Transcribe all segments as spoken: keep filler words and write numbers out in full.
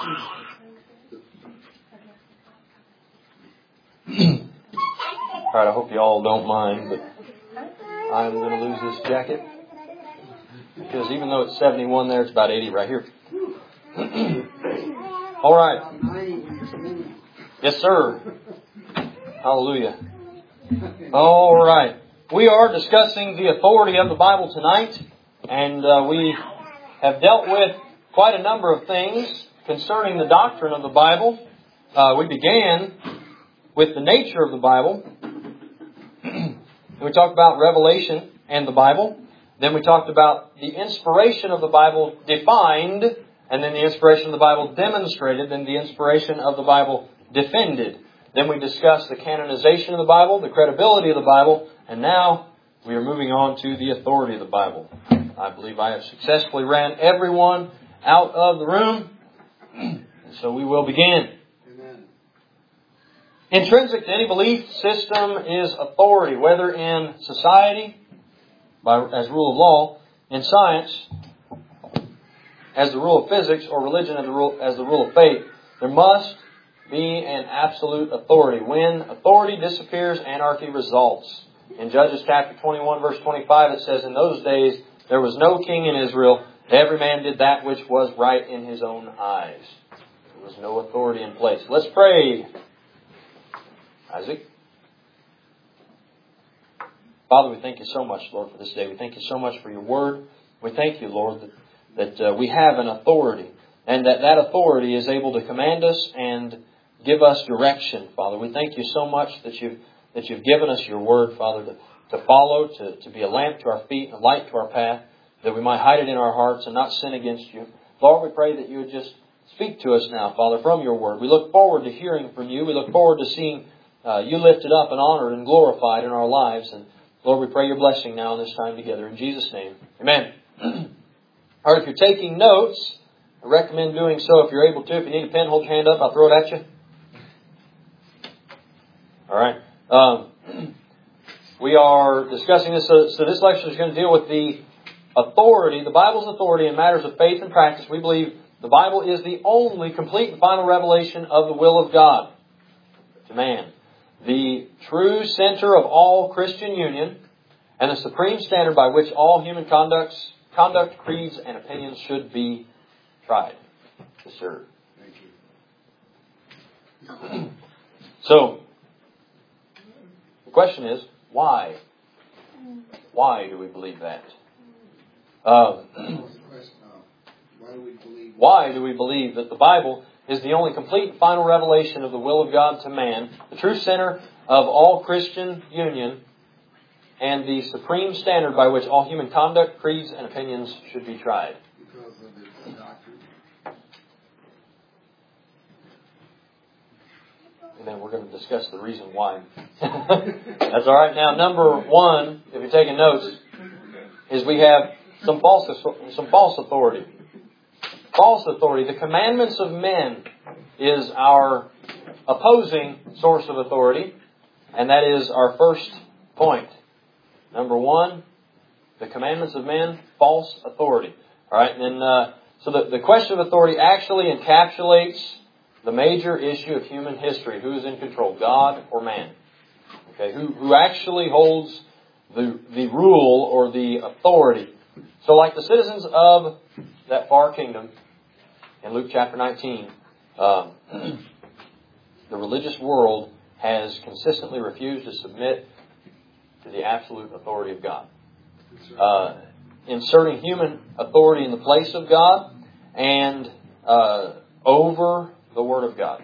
All right, I hope you all don't mind, but I'm going to lose this jacket. Because even though it's seventy-one there, it's about eighty right here. All right. Yes, sir. Hallelujah. All right. We are discussing the authority of the Bible tonight, and uh, we have dealt with quite a number of things concerning the doctrine of the Bible. Uh, we began with the nature of the Bible. We talked about revelation and the Bible. Then we talked about the inspiration of the Bible defined, and then the inspiration of the Bible demonstrated, then the inspiration of the Bible defended. Then we discussed the canonization of the Bible, the credibility of the Bible, and now we are moving on to the authority of the Bible. I believe I have successfully ran everyone out of the room, and so we will begin. Amen. Intrinsic to any belief system is authority, whether in society, by, as rule of law, in science, as the rule of physics, or religion as the rule, as the rule of faith. There must be an absolute authority. When authority disappears, anarchy results. In Judges chapter twenty-one, verse twenty-five, it says, "In those days there was no king in Israel. Every man did that which was right in his own eyes." There was no authority in place. Let's pray. Isaac. Father, we thank you so much, Lord, for this day. We thank you so much for your word. We thank you, Lord, that, that uh, we have an authority, and that that authority is able to command us and give us direction, Father. We thank you so much that you've, that you've given us your word, Father, to, to follow, to, to be a lamp to our feet and a light to our path, that we might hide it in our hearts and not sin against you. Lord, we pray that you would just speak to us now, Father, from your word. We look forward to hearing from you. We look forward to seeing uh, you lifted up and honored and glorified in our lives. And Lord, we pray your blessing now in this time together. In Jesus' name, amen. All right, if you're taking notes, I recommend doing so if you're able to. If you need a pen, hold your hand up. I'll throw it at you. All right. Um, we are discussing this. So, so this lecture is going to deal with the authority, the Bible's authority in matters of faith and practice. We believe the Bible is the only complete and final revelation of the will of God to man. The true center of all Christian union and the supreme standard by which all human conducts, conduct, creeds, and opinions should be tried. Yes, sir. Thank you. So, the question is, why? Why do we believe that? Um, why do we believe why do we believe that the Bible is the only complete and final revelation of the will of God to man, the true center of all Christian union, and the supreme standard by which all human conduct, creeds, and opinions should be tried? Because of its doctrine. And then we're going to discuss the reason why. That's all right. Now, number one, if you're taking notes, is we have some false, some false authority. False authority. The commandments of men is our opposing source of authority, and that is our first point. Number one, the commandments of men, false authority. All right, and then uh, so the, the question of authority actually encapsulates the major issue of human history: who is in control, God or man? Okay, who who actually holds the the rule or the authority? So, like the citizens of that far kingdom in Luke chapter nineteen, um, the religious world has consistently refused to submit to the absolute authority of God, uh, inserting human authority in the place of God and uh, over the Word of God.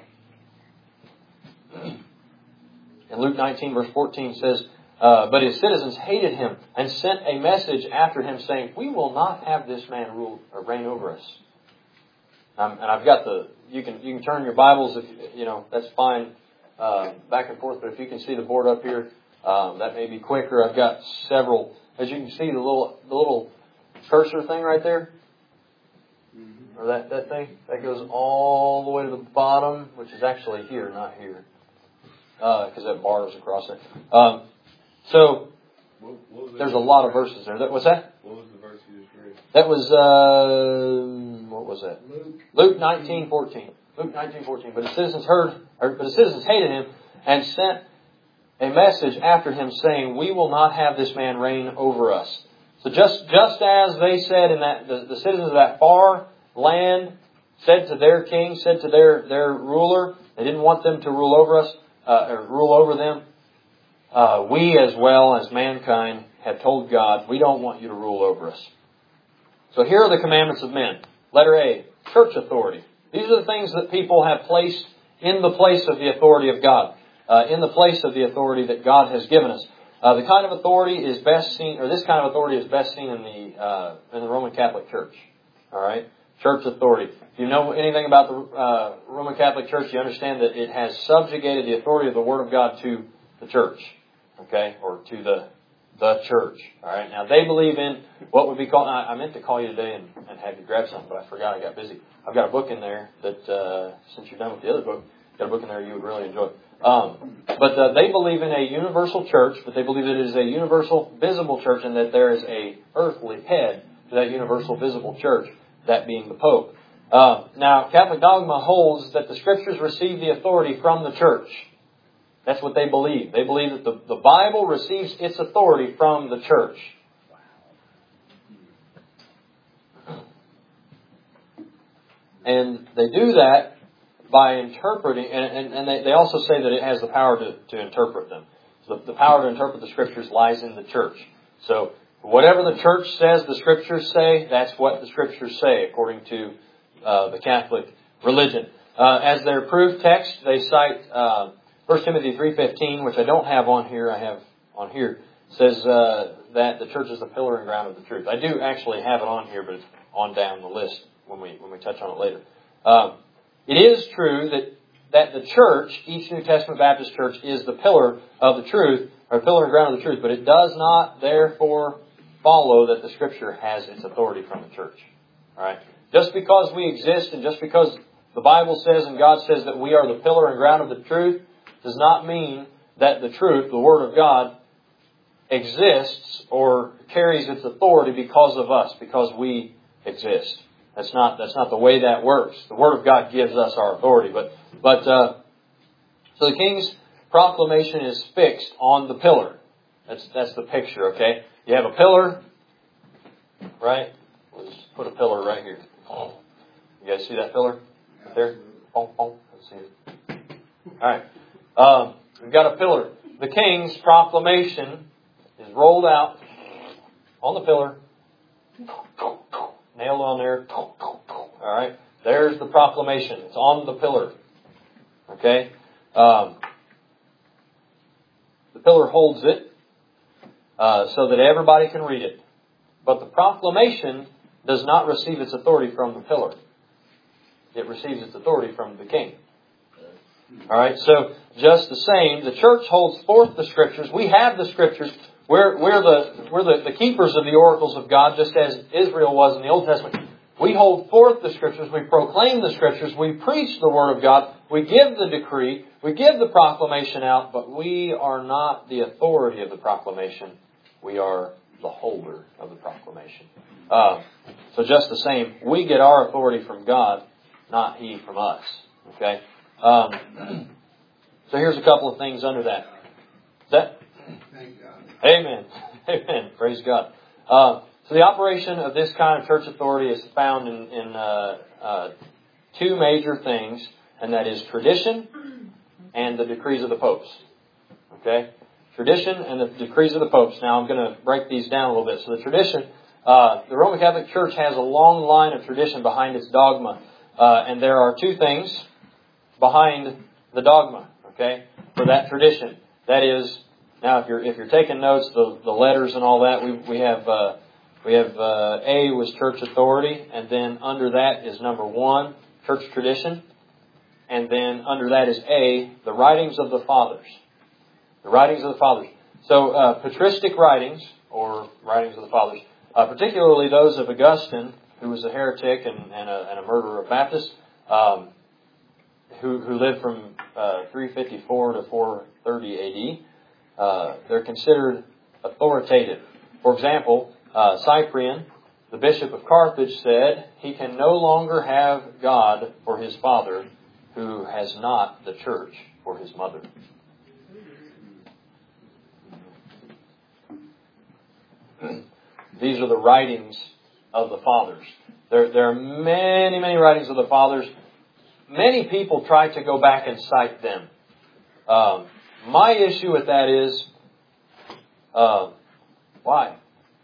In Luke nineteen, verse fourteen says, uh, "But his citizens hated him and sent a message after him, saying, 'We will not have this man rule or reign over us.'" Um, and I've got the you can you can turn your Bibles, if you know that's fine, uh, back and forth. But if you can see the board up here, um, that may be quicker. I've got several. As you can see, the little the little cursor thing right there. Or that, that thing, that goes all the way to the bottom, which is actually here, not here. Because uh, that bar is across there. Um, so, what, what there's a lot of verses there. That, what's that? What was the verse you just read? That was, uh, what was that? Luke Luke nineteen fourteen. Luke nineteen fourteen. But his citizens heard, or, but his citizens hated him and sent a message after him saying, "We will not have this man reign over us." So just, just as they said in that, the, the citizens of that far land said to their king, said to their, their ruler, they didn't want them to rule over us, uh, or rule over them. Uh, we as well as mankind have told God, we don't want you to rule over us. So here are the commandments of men. Letter A, church authority. These are the things that people have placed in the place of the authority of God. Uh, in the place of the authority that God has given us. Uh, the kind of authority is best seen, or this kind of authority is best seen in the uh, in the Roman Catholic Church. All right, church authority. If you know anything about the uh, Roman Catholic Church, you understand that it has subjugated the authority of the Word of God to the church, okay, or to the the church. All right. Now they believe in what would be called. I, I meant to call you today and, and have you grab something, but I forgot. I got busy. I've got a book in there that uh, since you're done with the other book, I've got a book in there you would really enjoy. Um, but uh, they believe in a universal church, but they believe that it is a universal visible church and that there is a earthly head to that universal visible church, that being the Pope. Uh, now, Catholic dogma holds that the Scriptures receive the authority from the church. That's what they believe. They believe that the, the Bible receives its authority from the church. And they do that by interpreting, and, and, and they, they also say that it has the power to, to interpret them. So the, the power to interpret the Scriptures lies in the church. So whatever the church says the Scriptures say, that's what the Scriptures say, according to uh, the Catholic religion. Uh, as their proof text, they cite uh, First Timothy three fifteen, which I don't have on here. I have on here. Says uh, that the church is the pillar and ground of the truth. I do actually have it on here, but it's on down the list when we when we touch on it later. Um, It is true that, that the church, each New Testament Baptist church, is the pillar of the truth, or pillar and ground of the truth, but it does not therefore follow that the Scripture has its authority from the church. Alright? Just because we exist and just because the Bible says and God says that we are the pillar and ground of the truth, does not mean that the truth, the Word of God, exists or carries its authority because of us, because we exist. That's not that's not the way that works. The Word of God gives us our authority. But but uh, so the king's proclamation is fixed on the pillar. That's that's the picture. Okay, you have a pillar, right? Let's put a pillar right here. You guys see that pillar right there? Let's see it. All right, um, we've got a pillar. The king's proclamation is rolled out on the pillar. Nailed on there. All right. There's the proclamation. It's on the pillar. Okay. Um, the pillar holds it uh, so that everybody can read it. But the proclamation does not receive its authority from the pillar. It receives its authority from the king. All right. So just the same, the church holds forth the Scriptures. We have the Scriptures. We're, we're, the, we're the, the keepers of the oracles of God, just as Israel was in the Old Testament. We hold forth the Scriptures. We proclaim the Scriptures. We preach the Word of God. We give the decree. We give the proclamation out. But we are not the authority of the proclamation. We are the holder of the proclamation. Uh, so just the same, we get our authority from God, not He from us. Okay? Um, so here's a couple of things under that. Is that? Thank God. Amen. Amen. Praise God. Uh, so the operation of this kind of church authority is found in, in uh, uh, two major things, and that is tradition and the decrees of the popes. Okay? Tradition and the decrees of the popes. Now I'm going to break these down a little bit. So the tradition, uh, the Roman Catholic Church has a long line of tradition behind its dogma. Uh, and there are two things behind the dogma, okay, for that tradition. That is, now if you're if you're taking notes, the, the letters and all that, we we have uh, we have uh, A was church authority, and then under that is number one, church tradition, and then under that is A, the writings of the fathers. The writings of the fathers. So uh, patristic writings, or writings of the fathers, uh, particularly those of Augustine, who was a heretic and, and, a, and a murderer of Baptists, um, who, who lived from uh, three fifty-four to four thirty A D. Uh, they're considered authoritative. For example, uh, Cyprian, the Bishop of Carthage said, he can no longer have God for his father who has not the church for his mother. These are the writings of the fathers. There, there are many, many writings of the fathers. Many people try to go back and cite them. Um, my issue with that is, uh, why?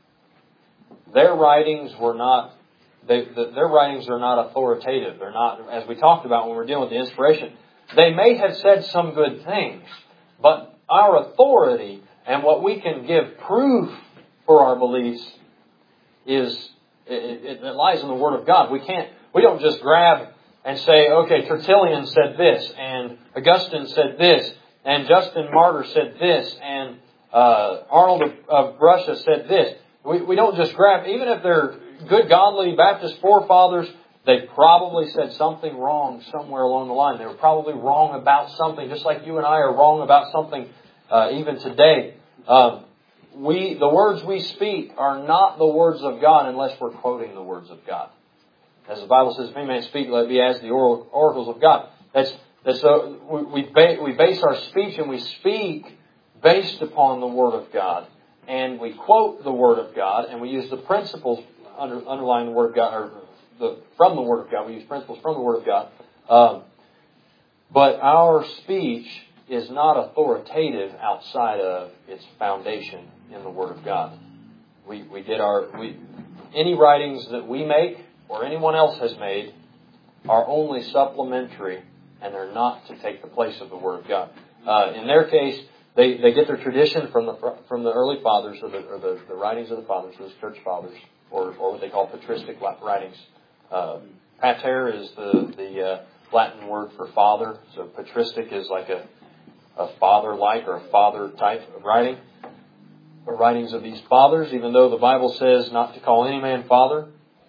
Their writings were not, they, the, their writings are not authoritative. They're not, as we talked about when we were dealing with the inspiration, they may have said some good things, but our authority and what we can give proof for our beliefs is, it, it, it lies in the Word of God. We can't, we don't just grab and say, okay, Tertullian said this, and Augustine said this, and Justin Martyr said this, and uh, Arnold of, of Russia said this. We, we don't just grab, even if they're good, godly Baptist forefathers, they probably said something wrong somewhere along the line. They were probably wrong about something, just like you and I are wrong about something uh, even today. Um, we, the words we speak are not the words of God unless we're quoting the words of God. As the Bible says, if any man speak, let it be as the oracles of God. That's, that's uh, we, we, ba- we base our speech and we speak based upon the Word of God. And we quote the Word of God, and we use the principles under, underlying the Word of God, or the, from the Word of God. We use principles from the Word of God. Um, but our speech is not authoritative outside of its foundation in the Word of God. We we get our we any writings that we make or anyone else has made are only supplementary, and they're not to take the place of the Word of God. Uh, in their case, they, they get their tradition from the from the early fathers, or the, or the, the writings of the fathers, those church fathers, or, or what they call patristic writings. Uh, pater is the the uh, Latin word for father, so patristic is like a a father-like or a father type of writing. The writings of these fathers, even though the Bible says not to call any man father.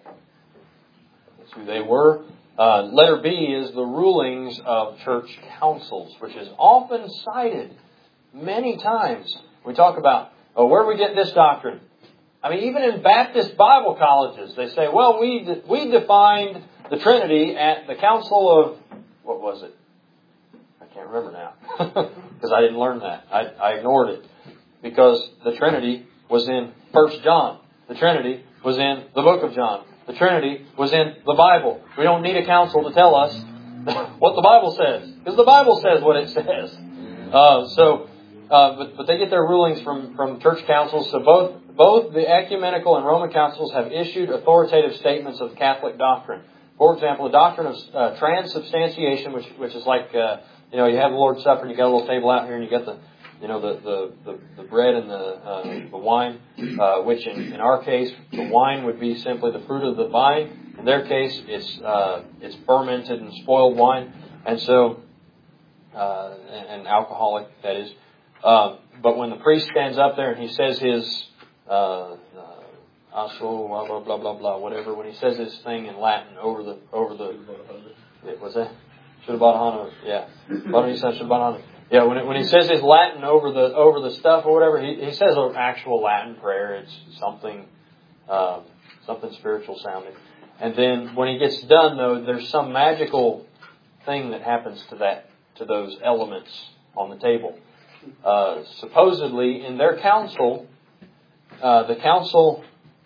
That's who they were. Uh, letter B is the rulings of church councils, which is often cited many times. We talk about, oh, where do we get this doctrine? I mean, even in Baptist Bible colleges, they say, well, we de- we defined the Trinity at the Council of, what was it? I can't remember now, because I didn't learn that. I, I ignored it, because the Trinity was in First John. The Trinity was in the book of John. The Trinity was in the Bible. We don't need a council to tell us what the Bible says, because the Bible says what it says. Uh, so, uh, but, but they get their rulings from, from church councils. So both both the ecumenical and Roman councils have issued authoritative statements of Catholic doctrine. For example, the doctrine of uh, transubstantiation, which which is like uh, you know you have the Lord's Supper, and you got a little table out here, and you got the you know the the, the, the bread and the uh, the wine, uh, which in, in our case the wine would be simply the fruit of the vine. In their case, it's uh, it's fermented and spoiled wine, and so uh, and, and alcoholic, that is. Uh, but when the priest stands up there and he says his uh, uh, asso, blah blah blah blah blah, whatever, when he says his thing in Latin over the over the, it was that should have bought a Honda, yeah, bought a should have bought a Honda. Yeah, when it, when he says his Latin over the over the stuff or whatever, he, he says an actual Latin prayer. It's something uh, something spiritual sounding. And then when he gets done, though, there's some magical thing that happens to that to those elements on the table. Uh, supposedly, in their council, uh, the Council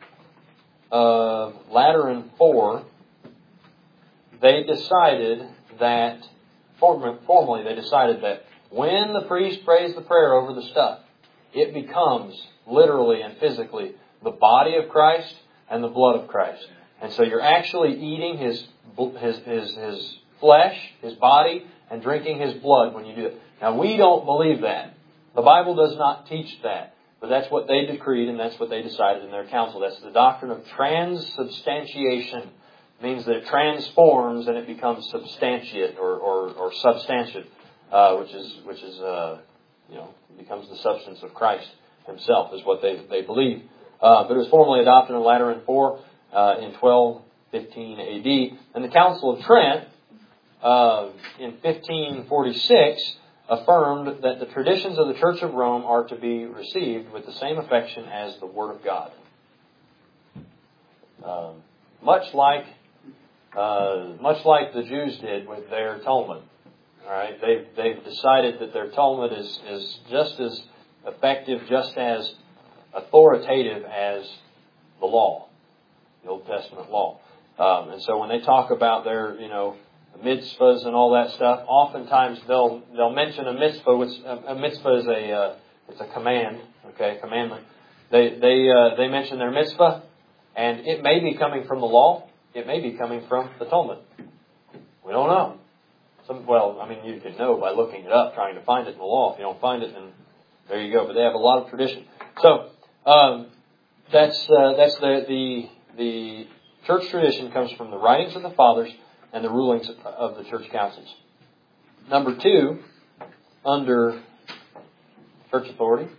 of Lateran Four, they decided that formally they decided that when the priest prays the prayer over the stuff, it becomes literally and physically the body of Christ and the blood of Christ. And so you're actually eating his his his, his flesh, his body, and drinking his blood when you do it. Now, we don't believe that. The Bible does not teach that. But that's what they decreed, and that's what they decided in their council. That's the doctrine of transubstantiation. It means that it transforms and it becomes substantiate or, or, or substantiate. Uh, which is, which is, uh, you know, becomes the substance of Christ Himself, is what they they believe. Uh, but it was formally adopted in Lateran Four uh, in twelve fifteen A D, and the Council of Trent uh, in fifteen forty-six affirmed that the traditions of the Church of Rome are to be received with the same affection as the Word of God. Um, much like uh, much like the Jews did with their Talmud. All right, they've they've decided that their Talmud is is just as effective, just as authoritative as the law, the Old Testament law. Um, and so when they talk about their, you know, mitzvahs and all that stuff, oftentimes they'll they'll mention a mitzvah, which a, a mitzvah is a uh, it's a command, okay, commandment. They they uh, they mention their mitzvah, and it may be coming from the law, it may be coming from the Talmud. We don't know. Some, well, I mean, you can know by looking it up, trying to find it in the law. If you don't find it, then there you go. But they have a lot of tradition. So um, that's uh, that's the the the church tradition comes from the writings of the fathers and the rulings of the church councils. Number two, under church authority,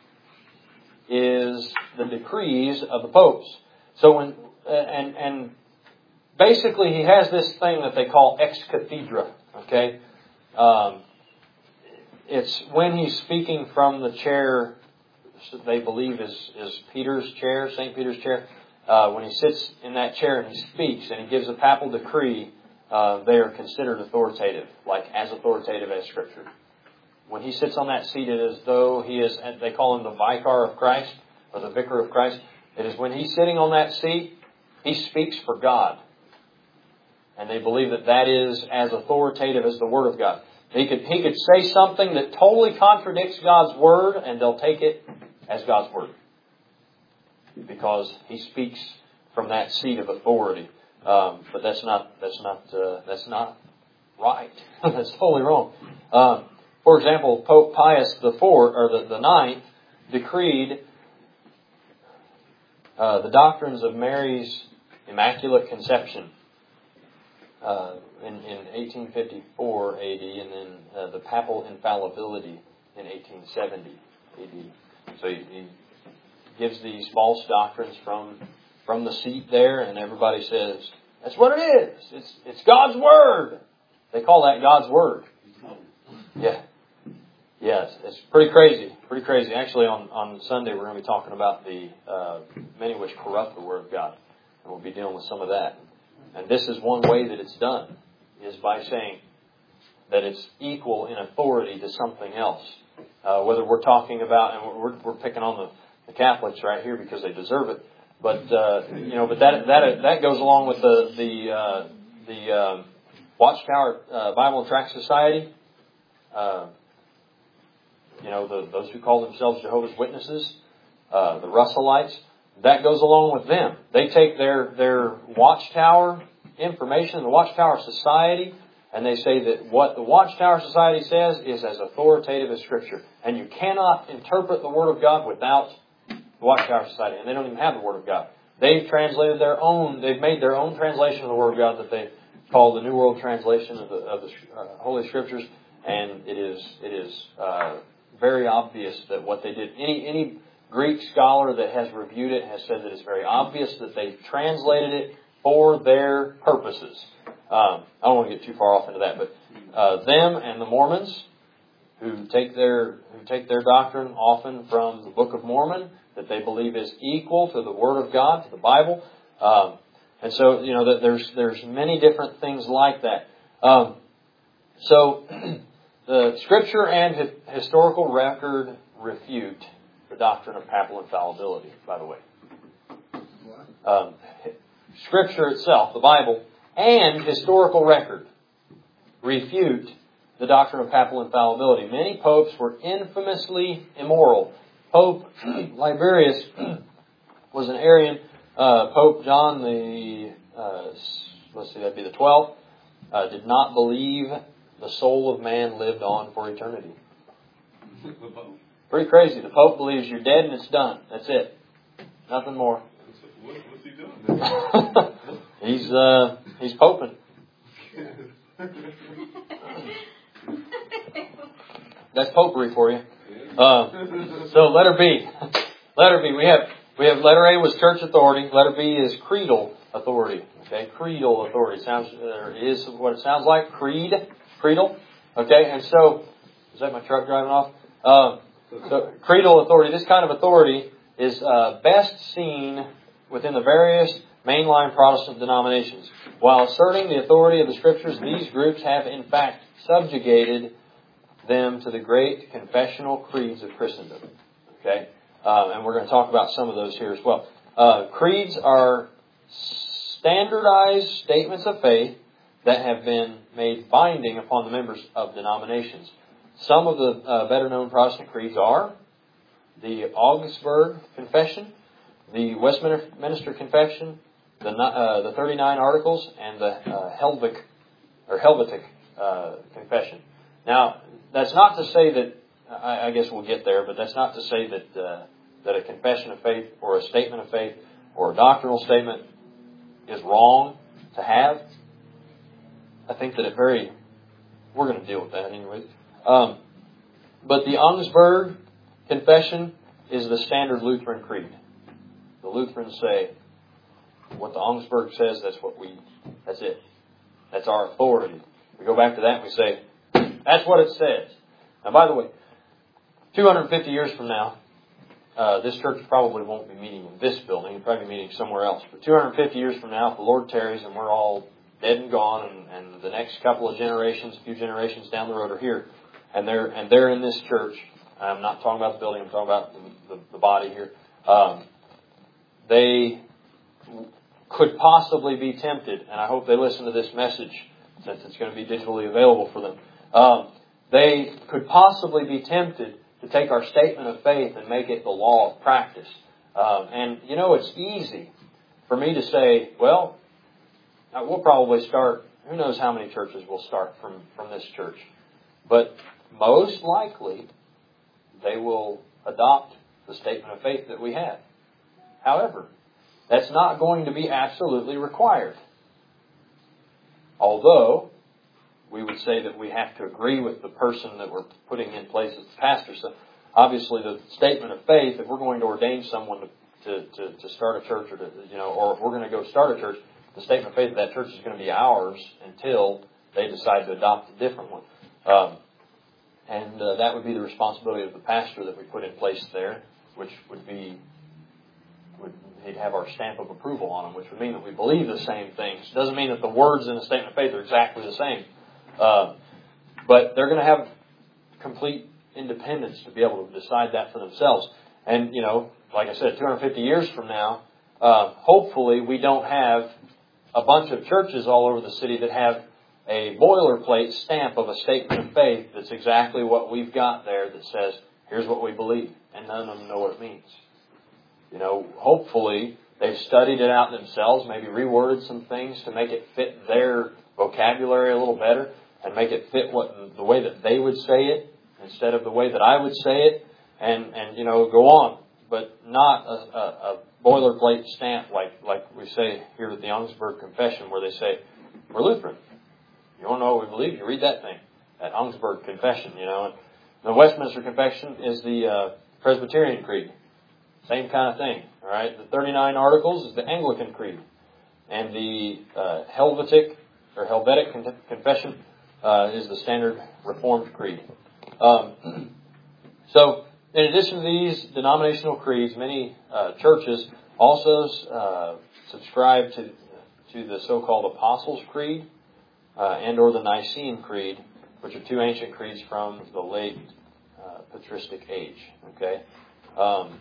is the decrees of the popes. So when uh, and and basically he has this thing that they call ex cathedra. Okay, um, it's when he's speaking from the chair. They believe is is Peter's chair, Saint Peter's chair. Uh, when he sits in that chair and he speaks and he gives a papal decree, uh, they are considered authoritative, like as authoritative as Scripture. When he sits on that seat, it is as though he is. They call him the vicar of Christ or the vicar of Christ. It is when he's sitting on that seat, he speaks for God. And they believe that that is as authoritative as the Word of God. He could he could say something that totally contradicts God's Word, and they'll take it as God's Word, because he speaks from that seat of authority. Um, but that's not that's not uh, that's not right. That's totally wrong. Um, for example, Pope Pius the Fourth or the, the Ninth decreed uh, the doctrines of Mary's Immaculate Conception. Uh, in, in eighteen fifty-four A D, and then uh, the papal infallibility in eighteen seventy A D. So he, he gives these false doctrines from from the seat there, and everybody says, that's what it is. It's it's God's Word. They call that God's Word. Yeah. Yes, it's pretty crazy. Pretty crazy. Actually, on, on Sunday, we're going to be talking about the uh, many which corrupt the Word of God. And we'll be dealing with some of that. And this is one way that it's done, is by saying that it's equal in authority to something else. Uh, whether we're talking about, and we're, we're picking on the, the Catholics right here because they deserve it, but uh, you know, but that that that goes along with the the uh, the uh, Watchtower uh, Bible and Tract Society. Uh, you know, the, those who call themselves Jehovah's Witnesses, uh, the Russellites. That goes along with them. They take their, their Watchtower information, the Watchtower Society, and they say that what the Watchtower Society says is as authoritative as Scripture. And you cannot interpret the Word of God without the Watchtower Society. And they don't even have the Word of God. They've translated their own, they've made their own translation of the Word of God that they call the New World Translation of the, of the uh, Holy Scriptures. And it is, it is uh, very obvious that what they did, any, any Greek scholar that has reviewed it has said that it's very obvious that they've translated it for their purposes. Um, I don't want to get too far off into that, but uh, them and the Mormons, who take their who take their doctrine often from the Book of Mormon, that they believe is equal to the Word of God, to the Bible, um, and so you know that there's there's many different things like that. Um, so the Scripture and hi- historical record refute the doctrine of papal infallibility, by the way. Um, scripture itself, the Bible, and historical record refute the doctrine of papal infallibility. Many popes were infamously immoral. Pope Liberius was an Arian. Uh, Pope John the, uh, let's see, that'd be the twelfth, uh, did not believe the soul of man lived on for eternity. Pretty crazy. The Pope believes you're dead and it's done. That's it. Nothing more. What, what's he doing? he's uh, he's poping. That's popery for you. Uh, so letter B. Letter B. We have we have letter A was church authority. Letter B is creedal authority. Okay, creedal authority sounds uh, is what it sounds like. Creed, creedal. Okay, and so is that my truck driving off? Uh, So, creedal authority, this kind of authority is uh, best seen within the various mainline Protestant denominations. While asserting the authority of the Scriptures, these groups have in fact subjugated them to the great confessional creeds of Christendom. Okay? Uh, and we're going to talk about some of those here as well. Uh, creeds are standardized statements of faith that have been made binding upon the members of denominations. Some of the uh, better-known Protestant creeds are the Augsburg Confession, the Westminster Confession, the uh, the thirty-nine Articles, and the uh, Helvetic or Helvetic uh, Confession. Now, that's not to say that I, I guess we'll get there, but that's not to say that uh, that a confession of faith or a statement of faith or a doctrinal statement is wrong to have. I think that it very we're going to deal with that anyway. Um, but the Augsburg Confession is the standard Lutheran creed. The Lutherans say, what the Augsburg says, that's what we, that's it. That's our authority. We go back to that and we say, that's what it says. Now, by the way, two hundred fifty years from now, uh, this church probably won't be meeting in this building. It'll probably be meeting somewhere else. But two hundred fifty years from now, if the Lord tarries and we're all dead and gone, and, and the next couple of generations, a few generations down the road are here, and they're and they're in this church. I'm not talking about the building. I'm talking about the, the, the body here. Um, they could possibly be tempted, and I hope they listen to this message since it's going to be digitally available for them. Um, they could possibly be tempted to take our statement of faith and make it the law of practice. Um, and, you know, it's easy for me to say, well, we'll probably start, who knows how many churches we'll start from, from this church. But most likely, they will adopt the statement of faith that we have. However, that's not going to be absolutely required. Although, we would say that we have to agree with the person that we're putting in place as the pastor. So, obviously, the statement of faith, if we're going to ordain someone to, to, to, to start a church, or to, you know, or if we're going to go start a church, the statement of faith of that church is going to be ours until they decide to adopt a different one. Um, and uh, that would be the responsibility of the pastor that we put in place there, which would be, would he'd have our stamp of approval on them, which would mean that we believe the same things. It doesn't mean that the words in the statement of faith are exactly the same. Uh, but they're going to have complete independence to be able to decide that for themselves. And, you know, like I said, two hundred fifty years from now, uh, hopefully we don't have a bunch of churches all over the city that have a boilerplate stamp of a statement of faith that's exactly what we've got there that says, here's what we believe, and none of them know what it means. You know, hopefully they've studied it out themselves, maybe reworded some things to make it fit their vocabulary a little better and make it fit what the way that they would say it instead of the way that I would say it, and, and you know, go on. But not a, a, a boilerplate stamp like, like we say here at the Augsburg Confession, where they say, we're Lutheran. You want to know what we believe? You read that thing, that Augsburg Confession, you know. And the Westminster Confession is the uh, Presbyterian Creed. Same kind of thing, all right? The thirty-nine Articles is the Anglican Creed. And the uh, Helvetic, or Helvetic Con- Confession uh, is the standard Reformed Creed. Um, so, in addition to these denominational creeds, many uh, churches also uh, subscribe to to the so-called Apostles' Creed uh, and or the Nicene Creed, which are two ancient creeds from the late uh, patristic age. Okay, um,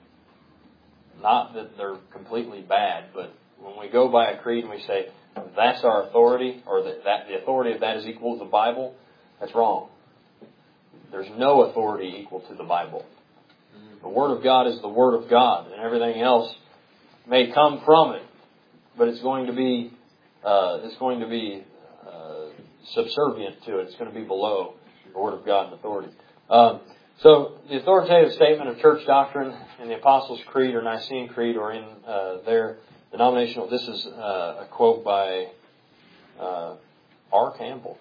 not that they're completely bad, but when we go by a creed and we say that's our authority, or that, that the authority of that is equal to the Bible, that's wrong. There's no authority equal to the Bible. The Word of God is the Word of God, and everything else may come from it, but it's going to be uh, it's going to be uh, subservient to it. It's going to be below the Word of God and authority. Um, so the authoritative statement of church doctrine in the Apostles' Creed or Nicene Creed, or in uh, their denominational, this is uh, a quote by uh, R. Campbell.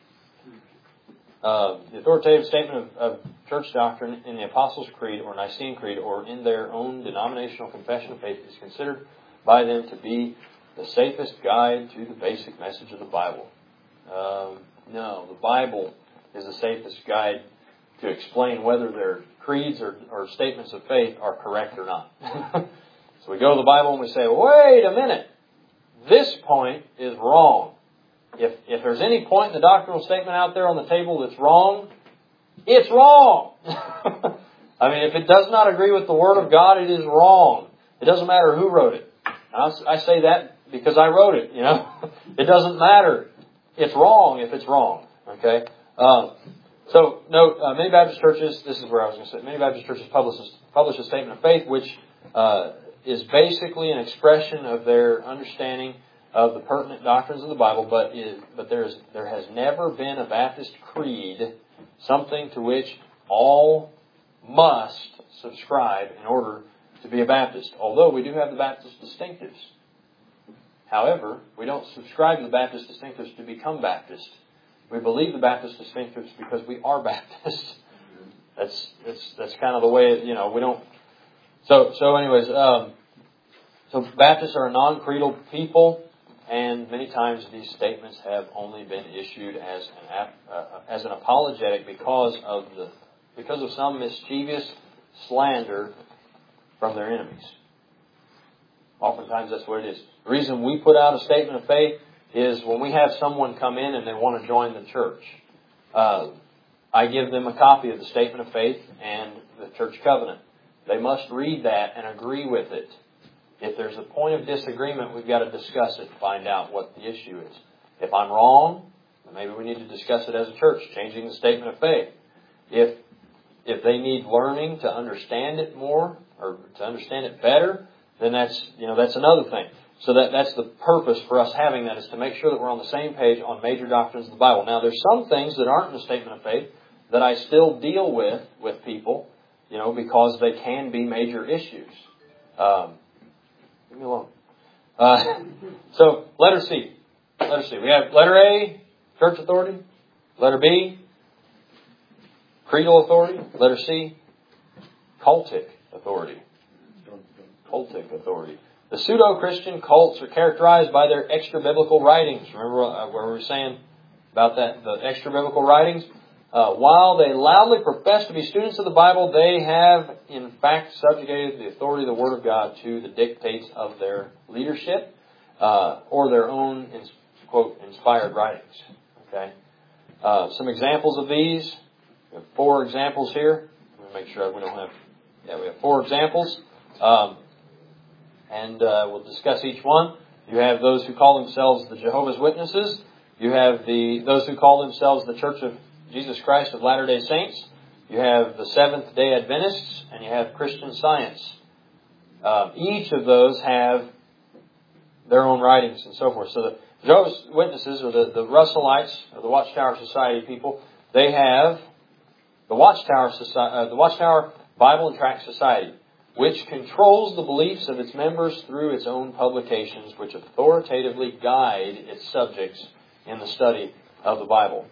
Uh, the authoritative statement of, of church doctrine in the Apostles' Creed or Nicene Creed or in their own denominational confession of faith is considered by them to be the safest guide to the basic message of the Bible. Um, no, the Bible is the safest guide to explain whether their creeds or, or statements of faith are correct or not. So we go to the Bible and we say, wait a minute, this point is wrong. If, if there's any point in the doctrinal statement out there on the table that's wrong, it's wrong. I mean, if it does not agree with the Word of God, it is wrong. It doesn't matter who wrote it. I say that because I wrote it, you know. It doesn't matter. It's wrong if it's wrong. Okay? Um, so, note, uh, many Baptist churches, this is where I was going to say, many Baptist churches publish a, publish a statement of faith which uh, is basically an expression of their understanding of the pertinent doctrines of the Bible, but is, but there's there has never been a Baptist creed, something to which all must subscribe in order to be a Baptist. Although we do have the Baptist distinctives. However, we don't subscribe to the Baptist distinctives to become Baptist. We believe the Baptist distinctives because we are Baptist. That's that's that's kind of the way, you know, we don't. So so anyways, um, so Baptists are a non-creedal people, and many times these statements have only been issued as an uh, as an apologetic because of the because of some mischievous slander from their enemies. Oftentimes that's what it is. The reason we put out a statement of faith is when we have someone come in and they want to join the church. Uh, I give them a copy of the statement of faith and the church covenant. They must read that and agree with it. If there's a point of disagreement, we've got to discuss it to find out what the issue is. If I'm wrong, then maybe we need to discuss it as a church, changing the statement of faith. If if they need learning to understand it more or to understand it better, then that's you know that's another thing. So that that's the purpose for us having that, is to make sure that we're on the same page on major doctrines of the Bible. Now, there's some things that aren't in the statement of faith that I still deal with with people, you know, because they can be major issues. Um, leave me alone. Uh, so, letter C. Letter C. We have letter A, church authority. Letter B, creedal authority. Letter C, cultic authority. Cultic authority. The pseudo-Christian cults are characterized by their extra-biblical writings. Remember uh, where we were saying about that, the extra-biblical writings? Uh, while they loudly profess to be students of the Bible, they have, in fact, subjugated the authority of the Word of God to the dictates of their leadership uh, or their own, quote, inspired writings. Okay. Uh, some examples of these. We have four examples here. Let me make sure we don't have... Yeah, we have four examples. Um, And uh, we'll discuss each one. You have those who call themselves the Jehovah's Witnesses. You have the those who call themselves the Church of Jesus Christ of Latter-day Saints. You have the Seventh-day Adventists, and you have Christian Science. Uh, each of those have their own writings and so forth. So the Jehovah's Witnesses, or the, the Russellites, or the Watchtower Society people, they have the Watchtower Society, uh, the Watchtower Bible and Tract Society, which controls the beliefs of its members through its own publications, which authoritatively guide its subjects in the study of the Bible.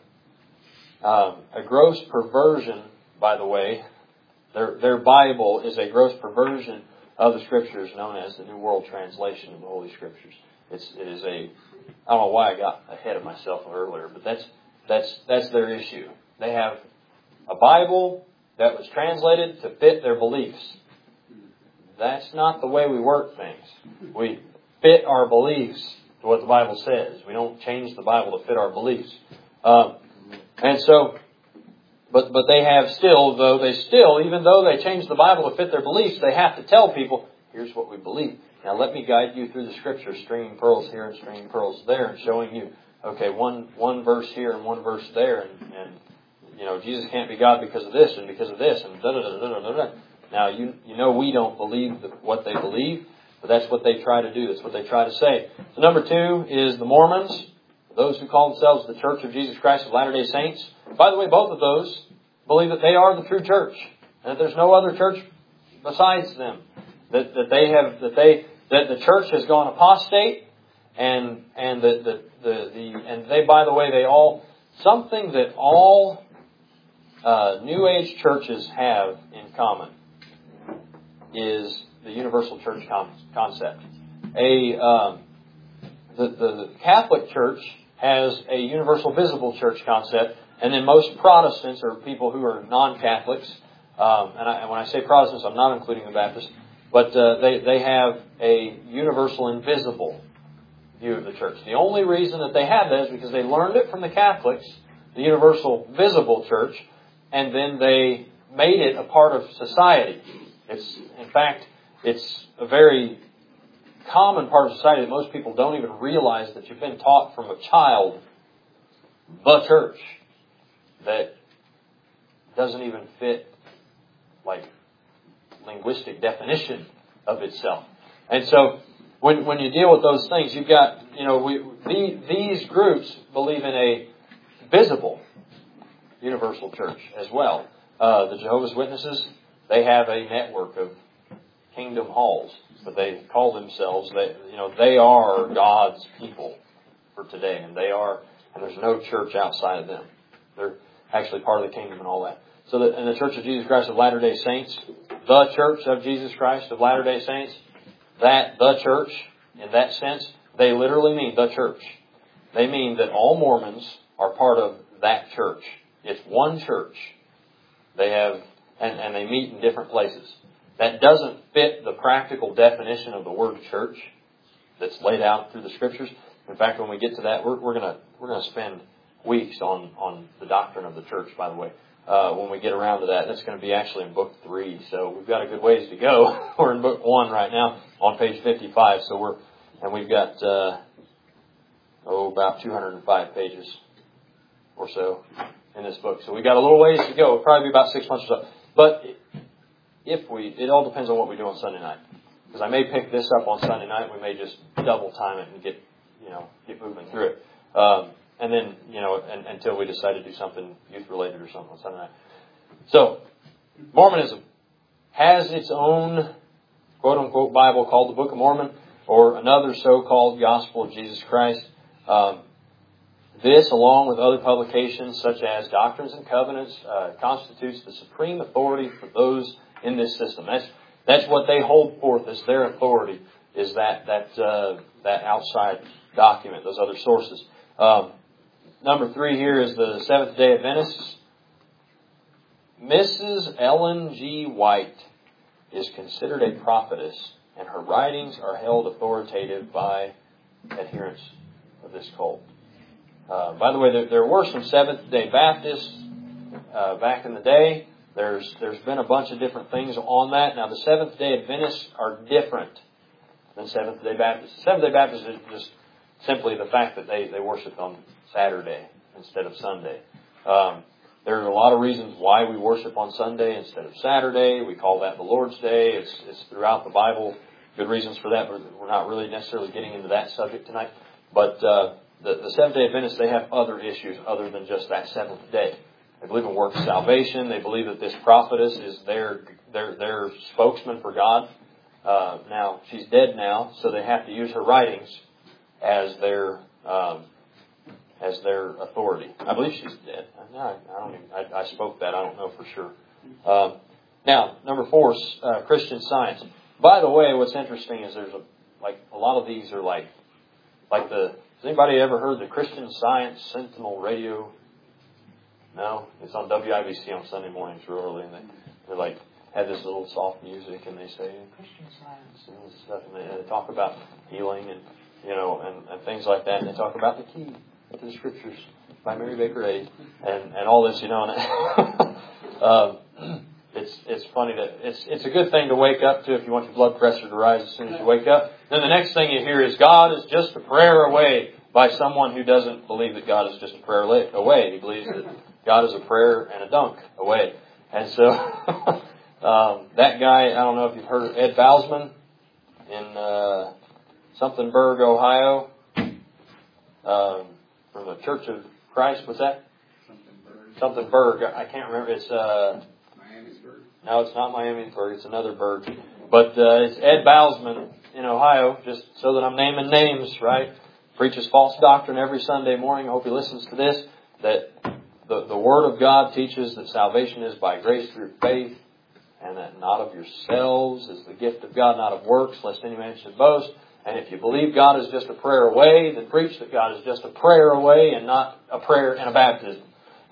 Um, a gross perversion, by the way, their, their Bible is a gross perversion of the Scriptures, known as the New World Translation of the Holy Scriptures. It's, it is a, I don't know why I got ahead of myself earlier, but that's that's that's their issue. They have a Bible that was translated to fit their beliefs. That's not the way we work things. We fit our beliefs to what the Bible says. We don't change the Bible to fit our beliefs. Um, and so, but but they have still, though they still, even though they change the Bible to fit their beliefs, they have to tell people, here's what we believe. Now let me guide you through the Scripture, stringing pearls here and stringing pearls there, and showing you, okay, one one verse here and one verse there, and, and you know, Jesus can't be God because of this and because of this, and da da da da da da. Now, you you know we don't believe the, what they believe, but that's what they try to do. That's what they try to say. So number two is the Mormons, those who call themselves the Church of Jesus Christ of Latter-day Saints. By the way, both of those believe that they are the true church, and that there's no other church besides them. That that they have that they that the church has gone apostate, and and the the the, the and they by the way they all something that all uh, New Age churches have in common is the universal church concept. A um, the, the Catholic Church has a universal visible church concept, and then most Protestants, or people who are non-Catholics, um, and, I, and when I say Protestants, I'm not including the Baptists, but uh, they they have a universal invisible view of the church. The only reason that they have that is because they learned it from the Catholics, the universal visible church, and then they made it a part of society. It's, in fact, it's a very common part of society that most people don't even realize that you've been taught from a child the church that doesn't even fit like linguistic definition of itself. And so when when you deal with those things, you've got, you know, we the, these groups believe in a visible universal church as well. Uh, the Jehovah's Witnesses, they have a network of kingdom halls, but they call themselves, they, you know, they are God's people for today, and they are, and there's no church outside of them. They're actually part of the kingdom and all that. So, that, and the Church of Jesus Christ of Latter-day Saints, the Church of Jesus Christ of Latter-day Saints, that the church, in that sense, they literally mean the church. They mean that all Mormons are part of that church. It's one church. They have, and, and they meet in different places. That doesn't fit the practical definition of the word church that's laid out through the Scriptures. In fact, when we get to that, we're, we're gonna we're gonna spend weeks on on the doctrine of the church. By the way, uh, when we get around to that, that's going to be actually in book three. So we've got a good ways to go. We're in book one right now on page fifty-five. So we're and we've got uh, oh about two hundred five pages or so in this book. So we've got a little ways to go. It'll probably be about six months or so. But if we, it all depends on what we do on Sunday night. Because I may pick this up on Sunday night. We may just double time it and get, you know, get moving through it. Um, and then, you know, and, until we decide to do something youth related or something on Sunday night. So, Mormonism has its own quote unquote Bible called the Book of Mormon, or another so-called Gospel of Jesus Christ. Um, This, along with other publications such as Doctrines and Covenants, uh, constitutes the supreme authority for those in this system. That's that's what they hold forth as their authority, is that that uh, that outside document, those other sources. Um, number three here is the Seventh-day Adventists. Missus Ellen G. White is considered a prophetess, and her writings are held authoritative by adherents of this cult. Uh, by the way, there, there were some Seventh-day Baptists uh, back in the day. There's there's been a bunch of different things on that. Now, the Seventh-day Adventists are different than Seventh-day Baptists. Seventh-day Baptists is just simply the fact that they, they worship on Saturday instead of Sunday. Um, there are a lot of reasons why we worship on Sunday instead of Saturday. We call that the Lord's Day. It's, it's throughout the Bible. Good reasons for that, but we're not really necessarily getting into that subject tonight. But uh, the, the Seventh-day Adventists, they have other issues other than just that seventh day. They believe in works of salvation. They believe that this prophetess is their their, their spokesman for God. Uh, now, she's dead now, so they have to use her writings as their um, as their authority. I believe she's dead. No, I, I don't even, I, I spoke that. I don't know for sure. Um, now, number four, uh, Christian Science. By the way, what's interesting is there's a like a lot of these are like like the. Has anybody ever heard the Christian Science Sentinel radio? No, it's on W I B C on Sunday mornings real early, and they they like have this little soft music, and they say Christian Science and this stuff, and they, and they talk about healing and you know and, and things like that, and they talk about the key to the Scriptures by Mary Baker Eddy and, and all this, you know. And um, it's it's funny that it's it's a good thing to wake up to if you want your blood pressure to rise as soon as you wake up. Then the next thing you hear is God is just a prayer away, by someone who doesn't believe that God is just a prayer away. He believes that God is a prayer and a dunk away. And so um, that guy, I don't know if you've heard of Ed Bousman in uh, Somethingburg, Ohio, um, from the Church of Christ. What's that? Somethingburg. I can't remember. It's uh, Miamisburg. No, it's not Miamisburg. It's another burg. But uh, it's Ed Bousman in Ohio, just so that I'm naming names, right? Preaches false doctrine every Sunday morning. I hope he listens to this. That the, the Word of God teaches that salvation is by grace through faith, and that not of yourselves is the gift of God, not of works, lest any man should boast. And if you believe God is just a prayer away, then preach that God is just a prayer away and not a prayer and a baptism.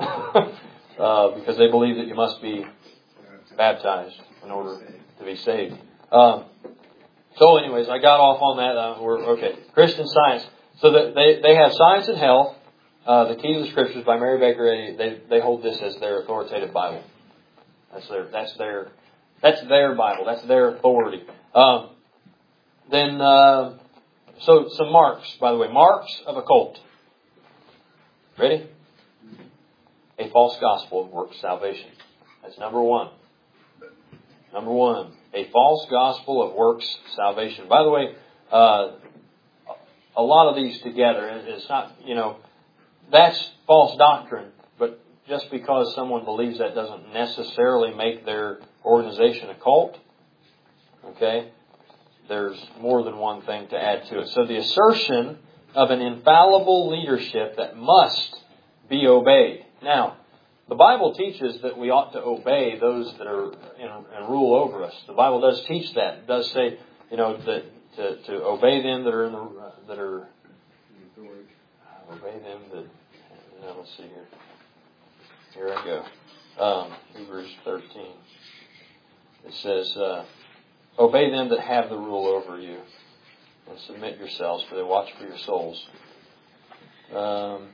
uh, because they believe that you must be baptized in order to be saved. Um, so anyways, I got off on that. Uh, we're, okay, Christian Science. So that they, they have Science and Health, uh, The Key to the Scriptures by Mary Baker Eddy. They they hold this as their authoritative Bible. That's their that's their that's their Bible. That's their authority. Um, then uh, so some marks, by the way, marks of a cult. Ready? A false gospel of works salvation. That's number one. Number one, a false gospel of works salvation. By the way, uh, a lot of these together, it's not, you know, that's false doctrine, but just because someone believes that doesn't necessarily make their organization a cult. Okay? There's more than one thing to add to it. So the assertion of an infallible leadership that must be obeyed. Now, the Bible teaches that we ought to obey those that are in, and rule over us. The Bible does teach that. It does say, you know, that to, to obey them that are in the uh, that are obey them that. Now let's see here. Here I go. Um, Hebrews thirteen. It says, uh, "Obey them that have the rule over you, and submit yourselves, for they watch for your souls." Um,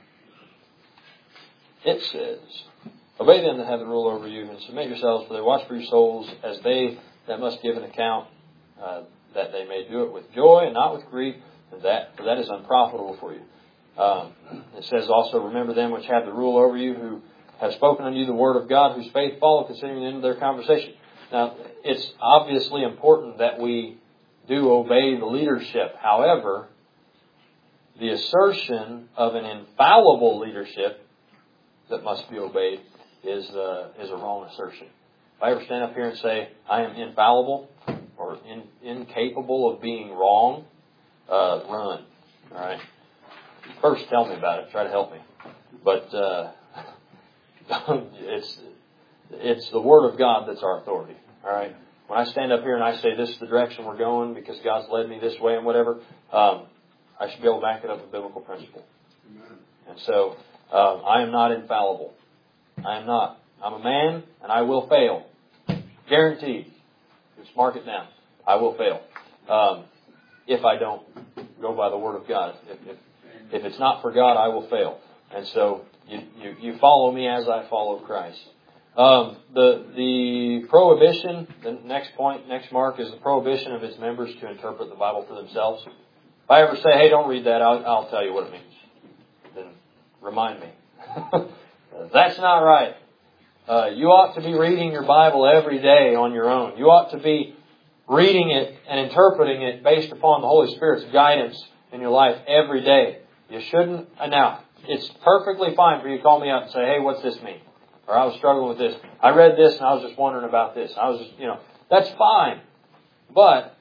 it says, "Obey them that have the rule over you, and submit yourselves, for they watch for your souls, as they that must give an account, uh, that they may do it with joy and not with grief, and that for that is unprofitable for you." Um, it says also, "Remember them which have the rule over you, who have spoken unto you the word of God, whose faith follow, considering the end of their conversation." Now, it's obviously important that we do obey the leadership. However, the assertion of an infallible leadership that must be obeyed is uh, is a wrong assertion. If I ever stand up here and say I am infallible or in, incapable of being wrong, uh, run. All right. First, tell me about it. Try to help me. But uh, it's it's the Word of God that's our authority. All right. When I stand up here and I say this is the direction we're going because God's led me this way and whatever, um, I should be able to back it up with biblical principle. Amen. And so um, I am not infallible. I am not. I'm a man and I will fail. Guaranteed. Just mark it down. I will fail. Um, if I don't go by the Word of God. If, if, if it's not for God, I will fail. And so you, you, you follow me as I follow Christ. Um, the the prohibition, the next point, next mark, is the prohibition of its members to interpret the Bible for themselves. If I ever say, hey, don't read that, I'll, I'll tell you what it means. Then remind me. That's not right. Uh, you ought to be reading your Bible every day on your own. You ought to be reading it and interpreting it based upon the Holy Spirit's guidance in your life every day. You shouldn't. Now, it's perfectly fine for you to call me up and say, hey, what's this mean? Or I was struggling with this. I read this and I was just wondering about this. I was just, you know, that's fine. But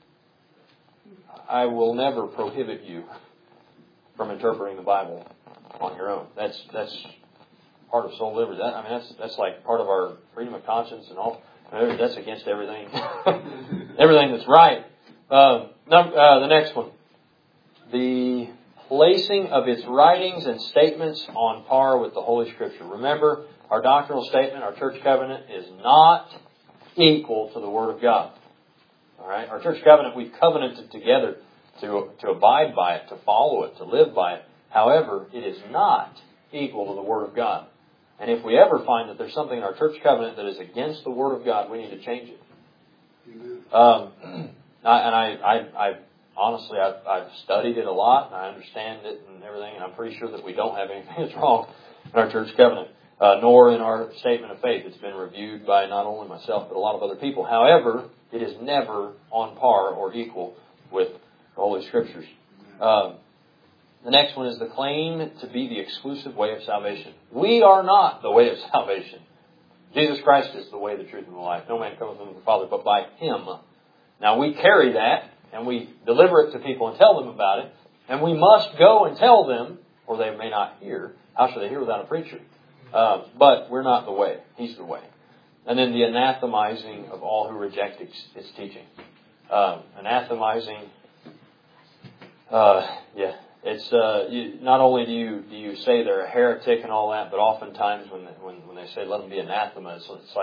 I will never prohibit you from interpreting the Bible on your own. That's that's part of soul liberty. That, I mean, that's that's like part of our freedom of conscience and all. That's against everything, everything that's right. Uh, num- uh, the next one, the placing of its writings and statements on par with the Holy Scripture. Remember, our doctrinal statement, our church covenant, is not equal to the Word of God. All right, our church covenant, we've covenanted together to to abide by it, to follow it, to live by it. However, it is not equal to the Word of God. And if we ever find that there's something in our church covenant that is against the Word of God, we need to change it. Um, I, and I, I, I honestly, I've, I've studied it a lot, and I understand it and everything, and I'm pretty sure that we don't have anything that's wrong in our church covenant, uh, nor in our statement of faith. It's been reviewed by not only myself, but a lot of other people. However, it is never on par or equal with the Holy Scriptures. Um, The next one is the claim to be the exclusive way of salvation. We are not the way of salvation. Jesus Christ is the way, the truth, and the life. No man cometh unto the Father but by Him. Now we carry that, and we deliver it to people and tell them about it. And we must go and tell them, or they may not hear. How should they hear without a preacher? Uh, but we're not the way. He's the way. And then the anathemizing of all who reject its, its teaching. Uh, anathemizing, uh, yeah. It's uh, you, not only do you do you say they're a heretic and all that, but oftentimes when when when they say let them be anathema, it's, it's like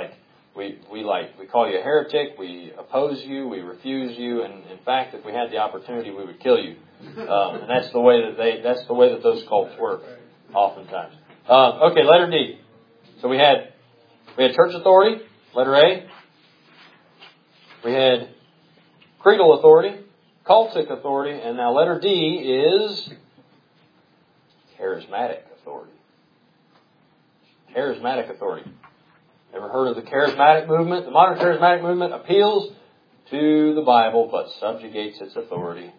we, we like, we call you a heretic, we oppose you, we refuse you, and in fact, if we had the opportunity, we would kill you. Um, and that's the way that they, that's the way that those cults work, oftentimes. Um, okay, letter D. So we had, we had church authority, letter A. We had creedal authority, cultic authority, and now letter D is charismatic authority. Charismatic authority. Ever heard of the charismatic movement? The modern charismatic movement appeals to the Bible but subjugates its authority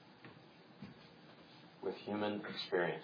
with human experience.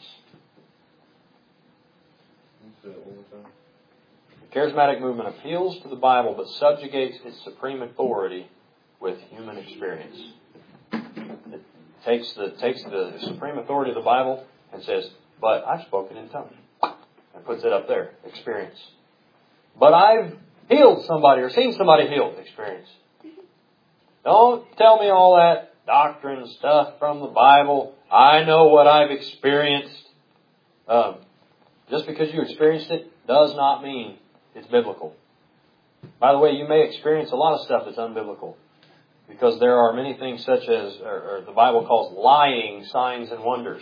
Say it one more time. The charismatic movement appeals to the Bible but subjugates its supreme authority with human experience. It takes the takes the supreme authority of the Bible and says, but I've spoken in tongues. And puts it up there. Experience. But I've healed somebody or seen somebody healed. Experience. Don't tell me all that doctrine stuff from the Bible. I know what I've experienced. Um, just because you experienced it does not mean it's biblical. By the way, you may experience a lot of stuff that's unbiblical. Because there are many things such as, or, or the Bible calls lying signs and wonders.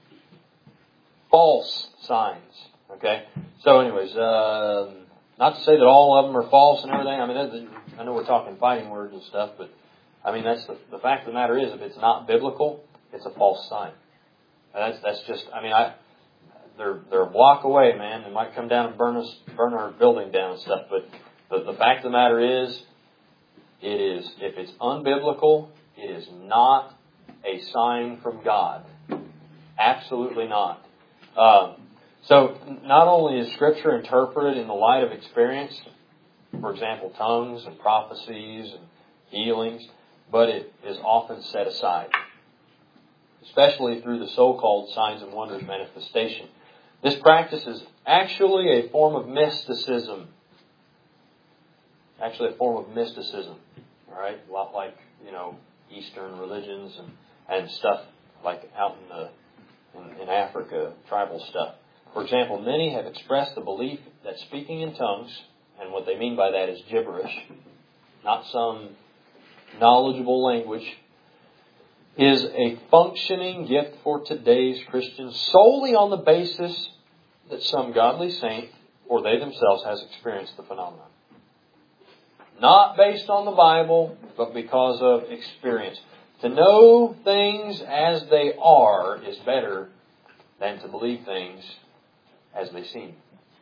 False signs. Okay? So anyways, uh, not to say that all of them are false and everything. I mean, I know we're talking fighting words and stuff, but I mean, that's the, the fact of the matter is, if it's not biblical, it's a false sign. And that's, that's just, I mean, I, they're, they're a block away, man. They might come down and burn us, burn our building down and stuff, but the, the fact of the matter is, it is, if it's unbiblical, it is not a sign from God. Absolutely not. Um, so, not only is Scripture interpreted in the light of experience, for example, tongues and prophecies and healings, but it is often set aside, especially through the so-called signs and wonders manifestation. This practice is actually a form of mysticism. Actually a form of mysticism. All right? A lot like, you know, Eastern religions and, and stuff like out in, the, in, in Africa, tribal stuff. For example, many have expressed the belief that speaking in tongues, and what they mean by that is gibberish, not some knowledgeable language, is a functioning gift for today's Christians solely on the basis that some godly saint or they themselves has experienced the phenomenon. Not based on the Bible, but because of experience. To know things as they are is better than to believe things as they seem.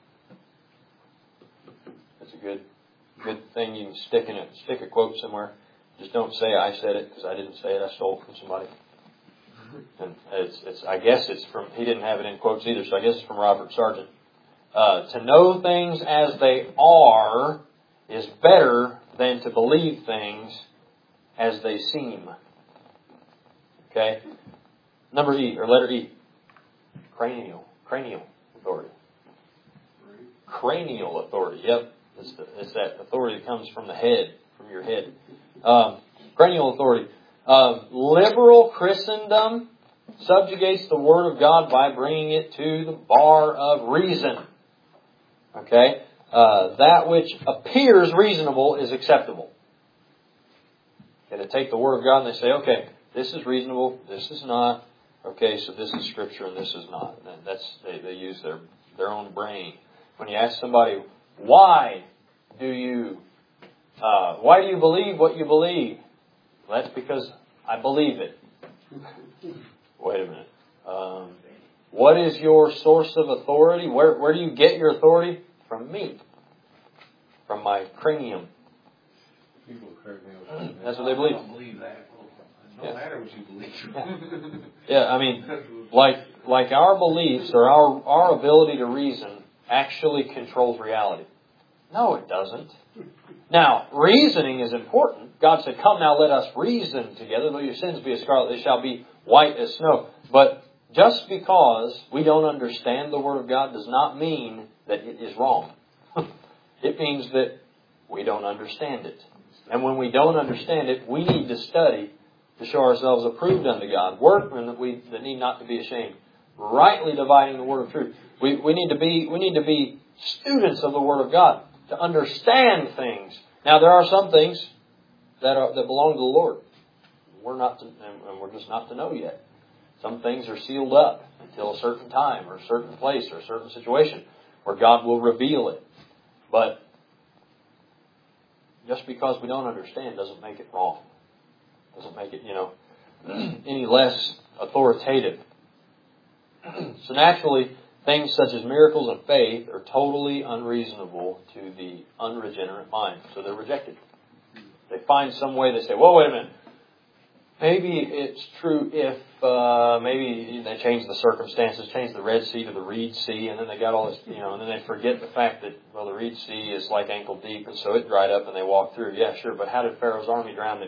That's a good good thing you can stick in a, stick a quote somewhere. Just don't say I said it, because I didn't say it. I stole it from somebody. And it's, it's, I guess it's from, he didn't have it in quotes either, so I guess it's from Robert Sargent. Uh, to know things as they are is better than to believe things as they seem. Okay? Number E, or letter E. Cranial. Cranial authority. Cranial authority. Yep. It's, the, it's that authority that comes from the head, from your head. Um, cranial authority. Um, liberal Christendom subjugates the Word of God by bringing it to the bar of reason. Okay? Uh, that which appears reasonable is acceptable. Okay, they take the Word of God and they say, okay, this is reasonable, this is not. Okay, so this is Scripture and this is not. And that's they, they use their, their own brain. When you ask somebody, why do you uh, why do you believe what you believe? Well, that's because I believe it. Wait a minute. Um, what is your source of authority? Where where do you get your authority? From me. From my cranium. People are cranium. That's what they believe. I don't believe that. No Yeah. matter what you believe. Yeah, I mean, like like our beliefs or our our ability to reason actually controls reality. No, it doesn't. Now, reasoning is important. God said, come now, let us reason together. Though your sins be as scarlet, they shall be white as snow. But just because we don't understand the Word of God does not mean that it is wrong. It means that we don't understand it. And when we don't understand it, we need to study to show ourselves approved unto God. Workmen that we that need not to be ashamed. Rightly dividing the Word of truth. We we need to be we need to be students of the Word of God. to understand things. Now, there are some things that are that belong to the Lord. We're not to, and we're just not to know yet. Some things are sealed up until a certain time or a certain place or a certain situation where God will reveal it. But just because we don't understand doesn't make it wrong. Doesn't make it, you know, any less authoritative. So naturally, things such as miracles and faith are totally unreasonable to the unregenerate mind. So they're rejected. They find some way, they say, well, wait a minute. Maybe it's true if uh, maybe they change the circumstances, change the Red Sea to the Reed Sea, and then they got all this, you know, and then they forget the fact that, well, the Reed Sea is like ankle deep, and so it dried up and they walked through. Yeah, sure, but how did Pharaoh's army drown in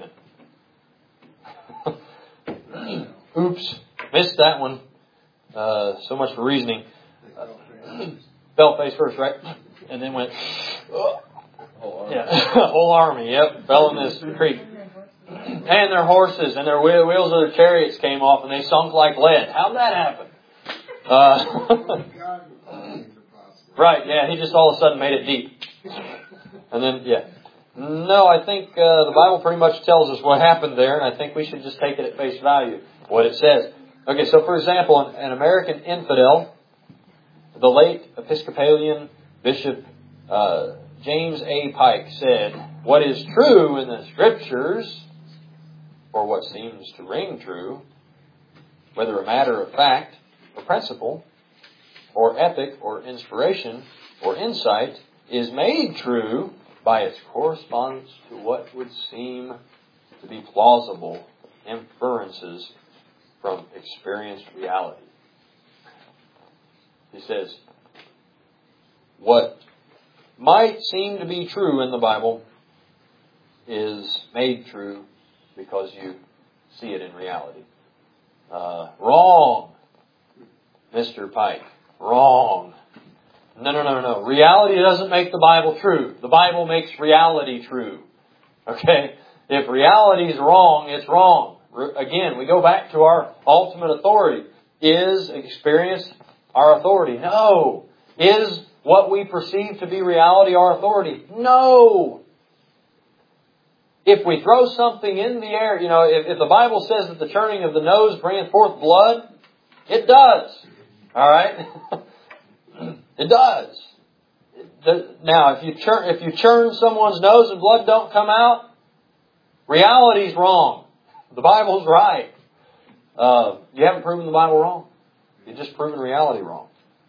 it? Oops, missed that one. Uh, so much for reasoning. Uh, fell face first, right? And then went, oh. Yeah, whole army, yep, fell in this creek. And their horses and their wheels of their chariots came off and they sunk like lead. How'd that happen? Uh, right, yeah, he just all of a sudden made it deep. And then, yeah. No, I think uh, the Bible pretty much tells us what happened there, and I think we should just take it at face value, what it says. Okay, so for example, an, an American infidel, the late Episcopalian Bishop uh, James A. Pike said, what is true in the Scriptures, or what seems to ring true, whether a matter of fact or principle, or ethic or inspiration or insight, is made true by its correspondence to what would seem to be plausible inferences from experienced reality. He says, what might seem to be true in the Bible is made true because you see it in reality. Uh, wrong, Mister Pike. Wrong. No, no, no, no. Reality doesn't make the Bible true. The Bible makes reality true. Okay? If reality is wrong, it's wrong. Again, we go back to our ultimate authority. Is experience our authority? No. Is what we perceive to be reality our authority? No. If we throw something in the air, you know, if, if the Bible says that the churning of the nose bringeth forth blood, it does. All right? It does. Now, if you churn, if you churn someone's nose and blood don't come out, reality's wrong. The Bible's right. Uh, you haven't proven the Bible wrong. You've just proven reality wrong.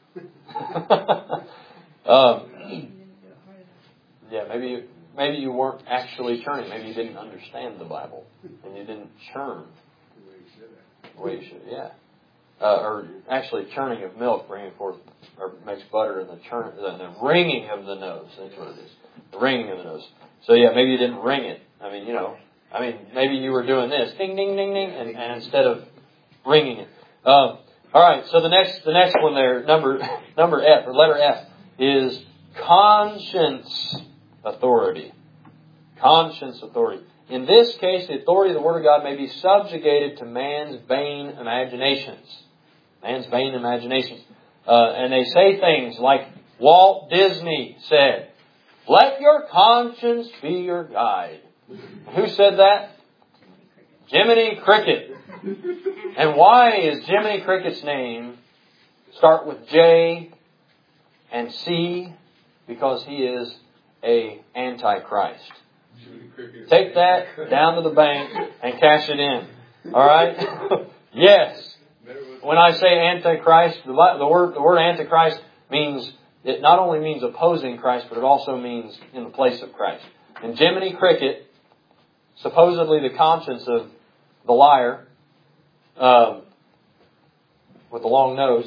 um, yeah, maybe you, maybe you weren't actually churning. Maybe you didn't understand the Bible and you didn't churn the way you should. Yeah, uh, or actually churning of milk, bringing forth or makes butter, and the churn, the, the wringing of the nose. That's what it is. The wringing of the nose. So yeah, maybe you didn't wring it. I mean, you know. I mean, maybe you were doing this, ding, ding, ding, ding, and, and instead of ringing it. Um, all right. So the next, the next one there, number number F or letter F, is conscience authority. Conscience authority. In this case, the authority of the Word of God may be subjugated to man's vain imaginations. Man's vain imaginations, uh, and they say things like Walt Disney said, "Let your conscience be your guide." Who said that? Jiminy Cricket. And why is Jiminy Cricket's name start with J and C? Because he is a Antichrist. Take that down to the bank and cash it in. All right? Yes. When I say Antichrist, the word the word Antichrist means, it not only means opposing Christ, but it also means in the place of Christ. And Jiminy Cricket, supposedly the conscience of the liar, um, with the long nose,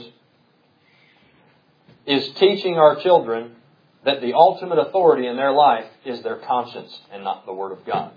is teaching our children that the ultimate authority in their life is their conscience and not the Word of God.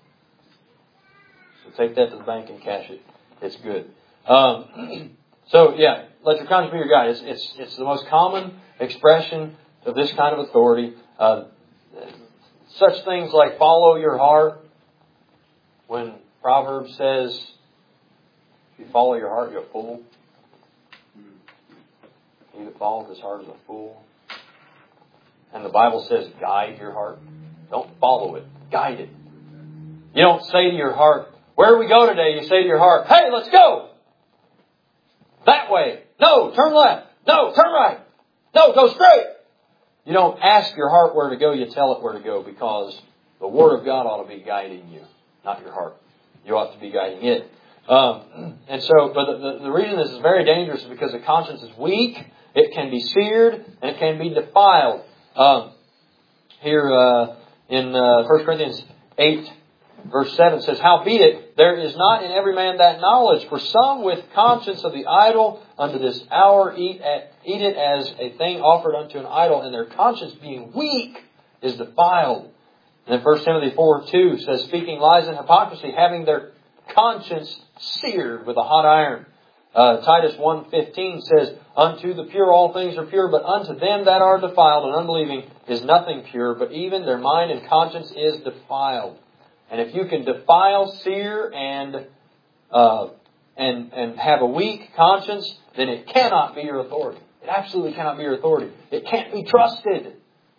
So take that to the bank and cash it. It's good. Um, so yeah, let your conscience be your guide. It's, it's, it's the most common expression of this kind of authority. Uh, such things like follow your heart. When Proverbs says, if you follow your heart, you're a fool. He that followeth his heart is a fool. And the Bible says, guide your heart. Don't follow it. Guide it. You don't say to your heart, where do we go today? You say to your heart, hey, let's go. That way. No, turn left. No, turn right. No, go straight. You don't ask your heart where to go. You tell it where to go, because the Word of God ought to be guiding you, not your heart. You ought to be guiding it. Um, and so, but the, the, the reason this is very dangerous is because the conscience is weak. It can be seared and it can be defiled. Um, here uh, in uh, First Corinthians eight, verse seven says, howbeit, there is not in every man that knowledge, for some with conscience of the idol unto this hour eat, at, eat it as a thing offered unto an idol, and their conscience being weak is defiled. And then First Timothy four two says, speaking lies and hypocrisy, having their conscience seared with a hot iron. Uh, Titus one fifteen says, unto the pure all things are pure, but unto them that are defiled and unbelieving is nothing pure, but even their mind and conscience is defiled. And if you can defile, sear, and uh, and and have a weak conscience, then it cannot be your authority. It absolutely cannot be your authority. It can't be trusted.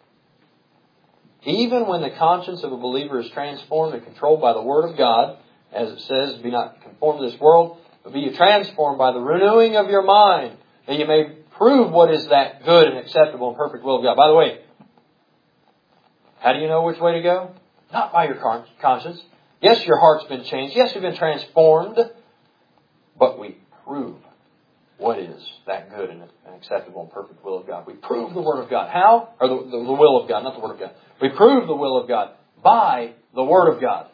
Even when the conscience of a believer is transformed and controlled by the Word of God, as it says, be not conformed to this world, but be you transformed by the renewing of your mind, that you may prove what is that good and acceptable and perfect will of God. By the way, how do you know which way to go? Not by your conscience. Yes, your heart's been changed. Yes, you've been transformed. But we prove what is that good and acceptable and perfect will of God. We prove the Word of God. How? Or the, the, the will of God, not the Word of God. We prove the will of God by the Word of God.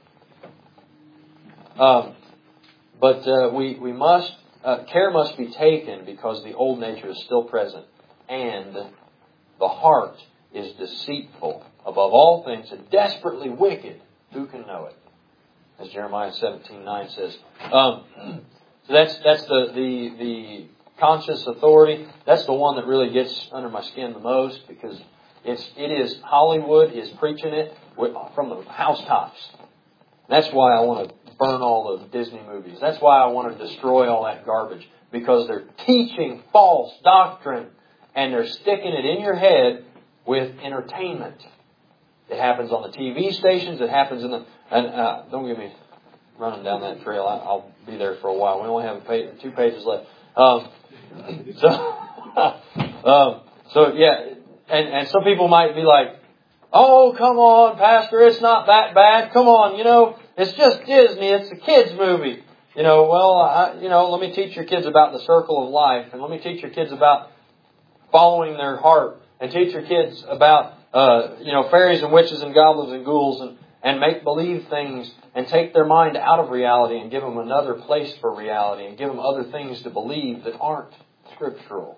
Um, but uh, we, we must, uh, care must be taken, because the old nature is still present. And the heart is deceitful above all things and desperately wicked. Who can know it? As Jeremiah seventeen nine says. Um, so that's that's the, the the conscious authority. That's the one that really gets under my skin the most, because it's it is Hollywood is preaching it with, from the housetops. That's why I want to burn all the Disney movies. That's why I want to destroy all that garbage, because they're teaching false doctrine and they're sticking it in your head with entertainment. It happens on the T V stations. It happens in the... And uh, don't get me running down that trail. I, I'll be there for a while. We only have a page, two pages left. Um, so, um, so yeah. And, and some people might be like, oh, come on, Pastor. It's not that bad. Come on, you know, it's just Disney. It's a kid's movie. You know, well, I, you know, let me teach your kids about the circle of life. And let me teach your kids about following their heart. And teach your kids about, uh, you know, fairies and witches and goblins and ghouls and, and make-believe things, and take their mind out of reality and give them another place for reality and give them other things to believe that aren't scriptural.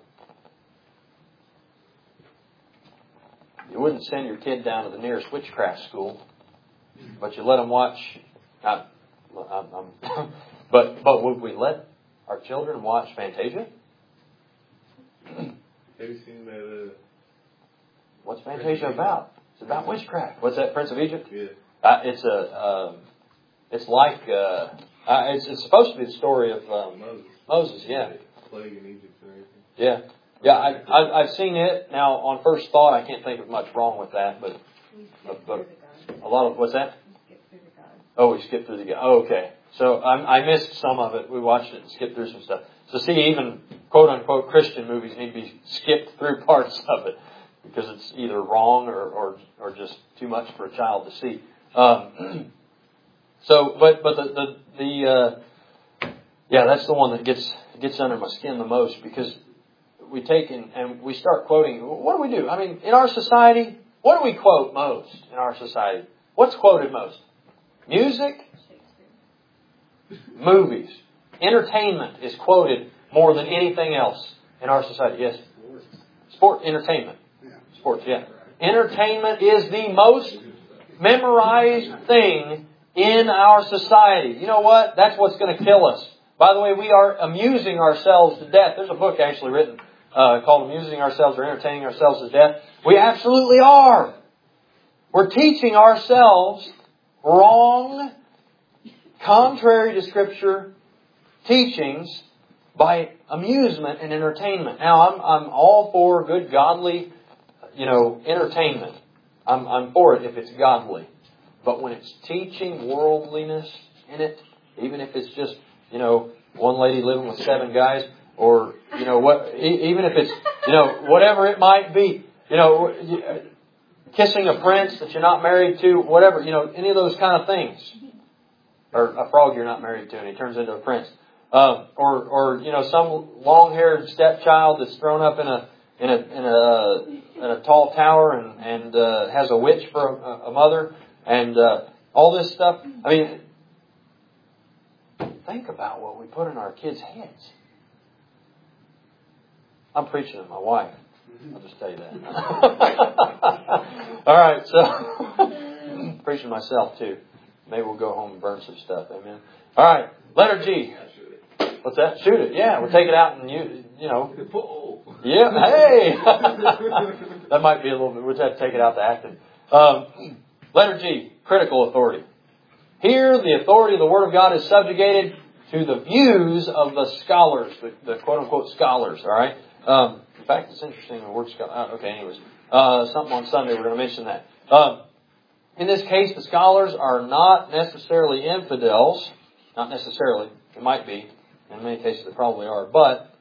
You wouldn't send your kid down to the nearest witchcraft school, but you let them watch. I, I'm, I'm, but but would we let our children watch Fantasia? Have you seen that? Uh, What's Fantasia about? It's about witchcraft. What's that, Prince of Egypt? Yeah. Uh, it's a. Um, it's like. Uh, uh, it's, it's supposed to be the story of um, Moses. Moses. Yeah. Plague in Egypt and everything. Yeah. Yeah. I, I, I've seen it. Now, on first thought, I can't think of much wrong with that, but but, but a lot of what's that? Oh, we skipped through the guy. Oh, okay. So I, I missed some of it. We watched it and skipped through some stuff. So see, even quote unquote Christian movies need to be skipped through parts of it, because it's either wrong or, or, or just too much for a child to see. Um, so, but but the the, the uh, yeah, that's the one that gets gets under my skin the most, because we take and, and we start quoting. What do we do? I mean, in our society, what do we quote most in our society? What's quoted most? Music, movies, entertainment is quoted more than anything else in our society. Yes, sport, entertainment. Sports, yeah. Entertainment is the most memorized thing in our society. You know what? That's what's going to kill us. By the way, we are amusing ourselves to death. There's a book actually written uh, called Amusing Ourselves or Entertaining Ourselves to Death. We absolutely are. We're teaching ourselves wrong, contrary to Scripture teachings by amusement and entertainment. Now, I'm, I'm all for good, godly you know, entertainment, I'm, I'm for it if it's godly. But when it's teaching worldliness in it, even if it's just, you know, one lady living with seven guys, or, you know, what, even if it's, you know, whatever it might be, you know, kissing a prince that you're not married to, whatever, you know, any of those kind of things. Or a frog you're not married to and he turns into a prince. Um, or, or, you know, some long-haired stepchild that's thrown up in a, in a, in a, in a tall tower and, and, uh, has a witch for a, a mother and, uh, all this stuff. I mean, think about what we put in our kids' heads. I'm preaching to my wife. I'll just tell you that. All right, so preaching to myself too. Maybe we'll go home and burn some stuff. Amen. All right, letter G. What's that? Shoot it. Yeah, we'll take it out and you, you know. Yeah. Hey. That might be a little bit. We'll have to take it out to Acton. Um, letter G. Critical authority. Here, the authority of the Word of God is subjugated to the views of the scholars, the, the quote-unquote scholars, all right? Um, in fact, it's interesting, the word scholar, oh, okay, anyways. Uh, something on Sunday, we're going to mention that. Um, in this case, the scholars are not necessarily infidels. Not necessarily. It might be. In many cases, they probably are. But,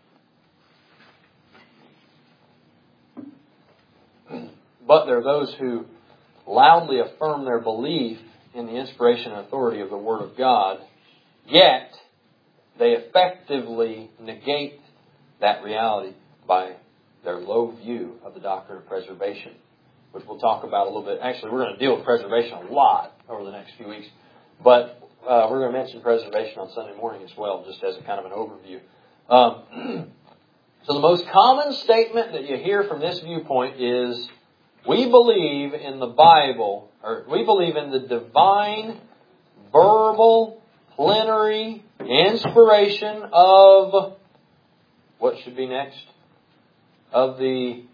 but they're those who loudly affirm their belief in the inspiration and authority of the Word of God, yet they effectively negate that reality by their low view of the doctrine of preservation, which we'll talk about a little bit. Actually, we're going to deal with preservation a lot over the next few weeks, but uh, we're going to mention preservation on Sunday morning as well, just as a kind of an overview. Um, so the most common statement that you hear from this viewpoint is, we believe in the Bible, or we believe in the divine, verbal, plenary inspiration of, what should be next? Of the,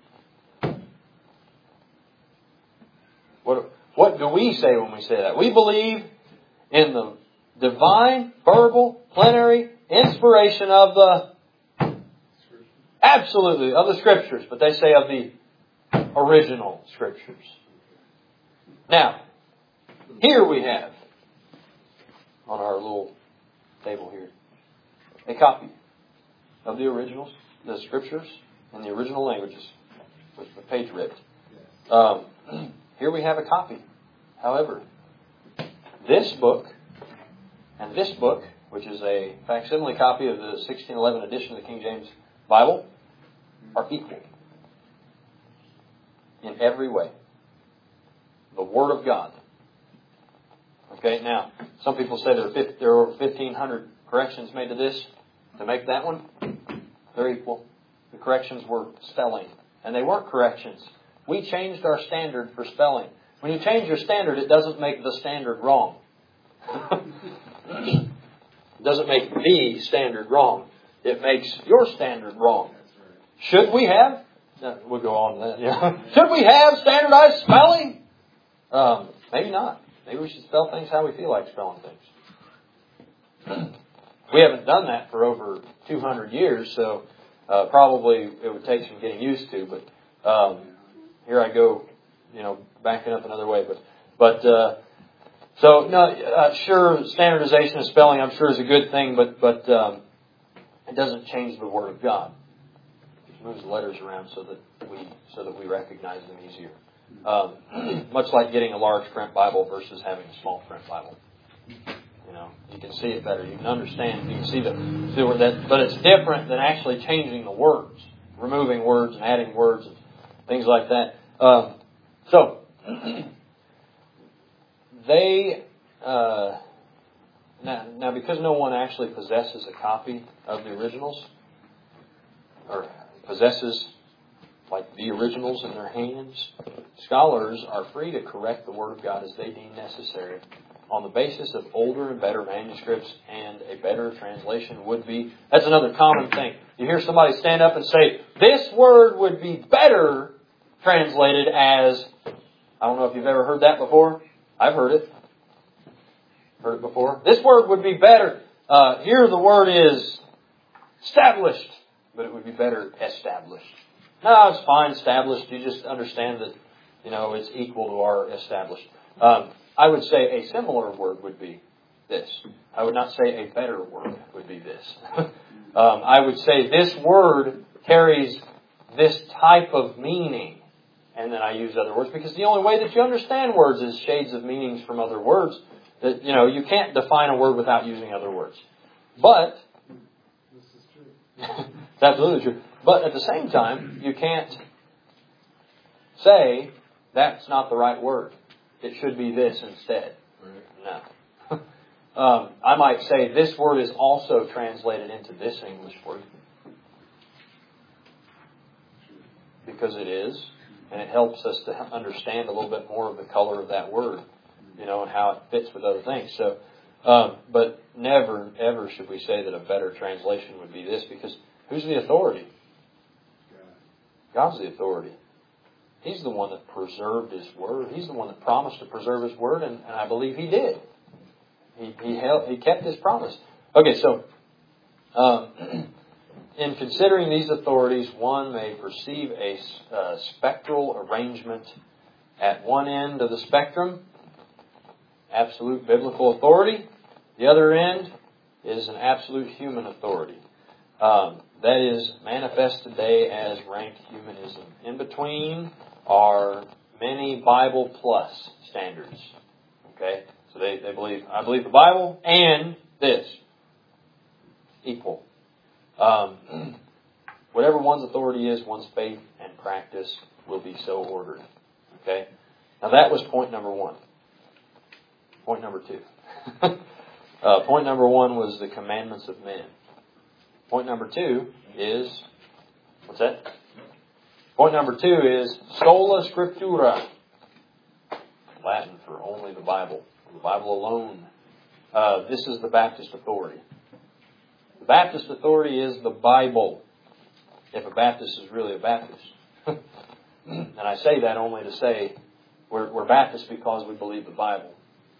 what, what do we say when we say that? We believe in the divine, verbal, plenary inspiration of the, absolutely, of the Scriptures, but they say of the original Scriptures. Now, here we have, on our little table here, a copy of the originals, the Scriptures, in the original languages, with the page ripped. Um, here we have a copy. However, this book and this book, which is a facsimile copy of the sixteen eleven edition of the King James Bible, are equal in every way. The Word of God. Okay, now, some people say there are fifteen hundred corrections made to this to make that one. They're equal. The corrections were spelling. And they weren't corrections. We changed our standard for spelling. When you change your standard, it doesn't make the standard wrong. It doesn't make the standard wrong. It makes your standard wrong. Should we have? No, we'll go on to that. Yeah. Should we have standardized spelling? Um, maybe not. Maybe we should spell things how we feel like spelling things. We haven't done that for over two hundred years, so uh, probably it would take some getting used to. But um, here I go, you know, backing up another way. But but uh, so no, uh, sure, standardization of spelling, I'm sure, is a good thing, but but um, it doesn't change the Word of God. It moves the letters around so that we so that we recognize them easier. Um, much like getting a large print Bible versus having a small print Bible. You know, you can see it better. You can understand. You can see the, see where that, but it's different than actually changing the words, removing words and adding words and things like that. Um, so they uh, now, now because no one actually possesses a copy of the originals or possesses like the originals in their hands, scholars are free to correct the Word of God as they deem necessary on the basis of older and better manuscripts, and a better translation would be. That's another common thing. You hear somebody stand up and say, this word would be better translated as, I don't know if you've ever heard that before. I've heard it. Heard it before. This word would be better. Uh, here the word is established, but it would be better established. No, it's fine, established. You just understand that, you know, it's equal to our established. Um, I would say a similar word would be this. I would not say a better word would be this. um, I would say this word carries this type of meaning. And then I use other words because the only way that you understand words is shades of meanings from other words. That, you know, you can't define a word without using other words. But, This is true. it's absolutely true. But at the same time, you can't say that's not the right word. It should be this instead. Right. No. um, I might say this word is also translated into this English word. Because it is. And it helps us to understand a little bit more of the color of that word. You know, and how it fits with other things. So, um, but never, ever should we say that a better translation would be this. Because who's the authority? God's the authority. He's the one that preserved His Word. He's the one that promised to preserve His Word, and, and I believe He did. He he, held, he kept His promise. Okay, so um, in considering these authorities, one may perceive a uh, spectral arrangement at one end of the spectrum, absolute biblical authority. The other end is an absolute human authority. Um, that is manifest today as ranked humanism. In between are many Bible plus standards. Okay? So they, they believe, I believe the Bible and this. Equal. Um, whatever one's authority is, one's faith and practice will be so ordered. Okay? Now that was point number one. Point number two. uh, point number one was the commandments of men. Point number two is, what's that? Point number two is sola scriptura. Latin for only the Bible. The Bible alone. Uh, this is the Baptist authority. The Baptist authority is the Bible. If a Baptist is really a Baptist. And I say that only to say we're, we're Baptists because we believe the Bible.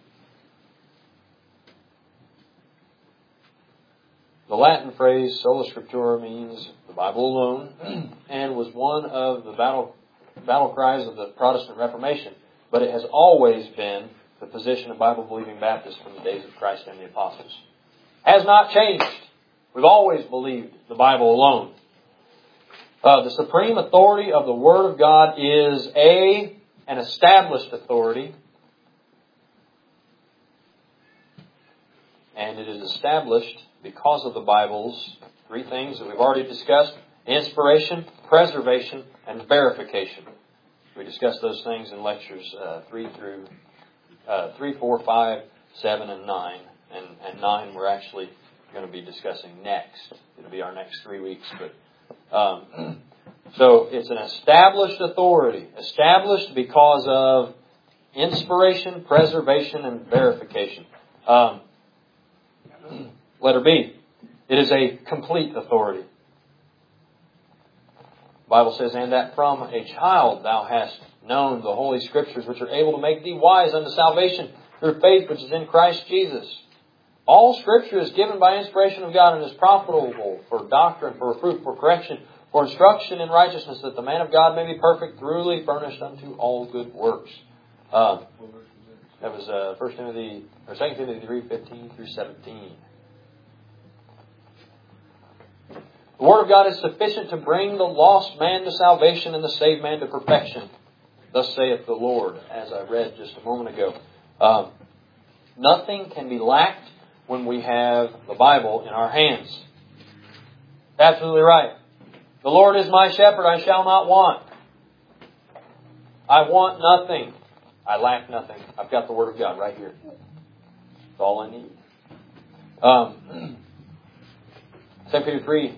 The Latin phrase sola scriptura means the Bible alone and was one of the battle battle cries of the Protestant Reformation. But it has always been the position of Bible-believing Baptists from the days of Christ and the Apostles. Has not changed. We've always believed the Bible alone. Uh, the supreme authority of the Word of God is a an established authority. And it is established because of the Bible's three things that we've already discussed: inspiration, preservation, and verification. We discussed those things in lectures uh, three through uh, three, four, five, seven, and nine. And, and nine we're actually going to be discussing next. It'll be our next three weeks. But um, so it's an established authority, established because of inspiration, preservation, and verification. Um, Letter B. It is a complete authority. The Bible says, and that from a child thou hast known the Holy Scriptures, which are able to make thee wise unto salvation through faith which is in Christ Jesus. All Scripture is given by inspiration of God and is profitable for doctrine, for reproof, for correction, for instruction in righteousness, that the man of God may be perfect, thoroughly furnished unto all good works. Uh, that was uh, First Timothy or Second Timothy three fifteen through seventeen. The Word of God is sufficient to bring the lost man to salvation and the saved man to perfection. Thus saith the Lord, as I read just a moment ago. Um, nothing can be lacked when we have the Bible in our hands. Absolutely right. The Lord is my shepherd, I shall not want. I want nothing. I lack nothing. I've got the Word of God right here. That's all I need. Um, Second Peter three.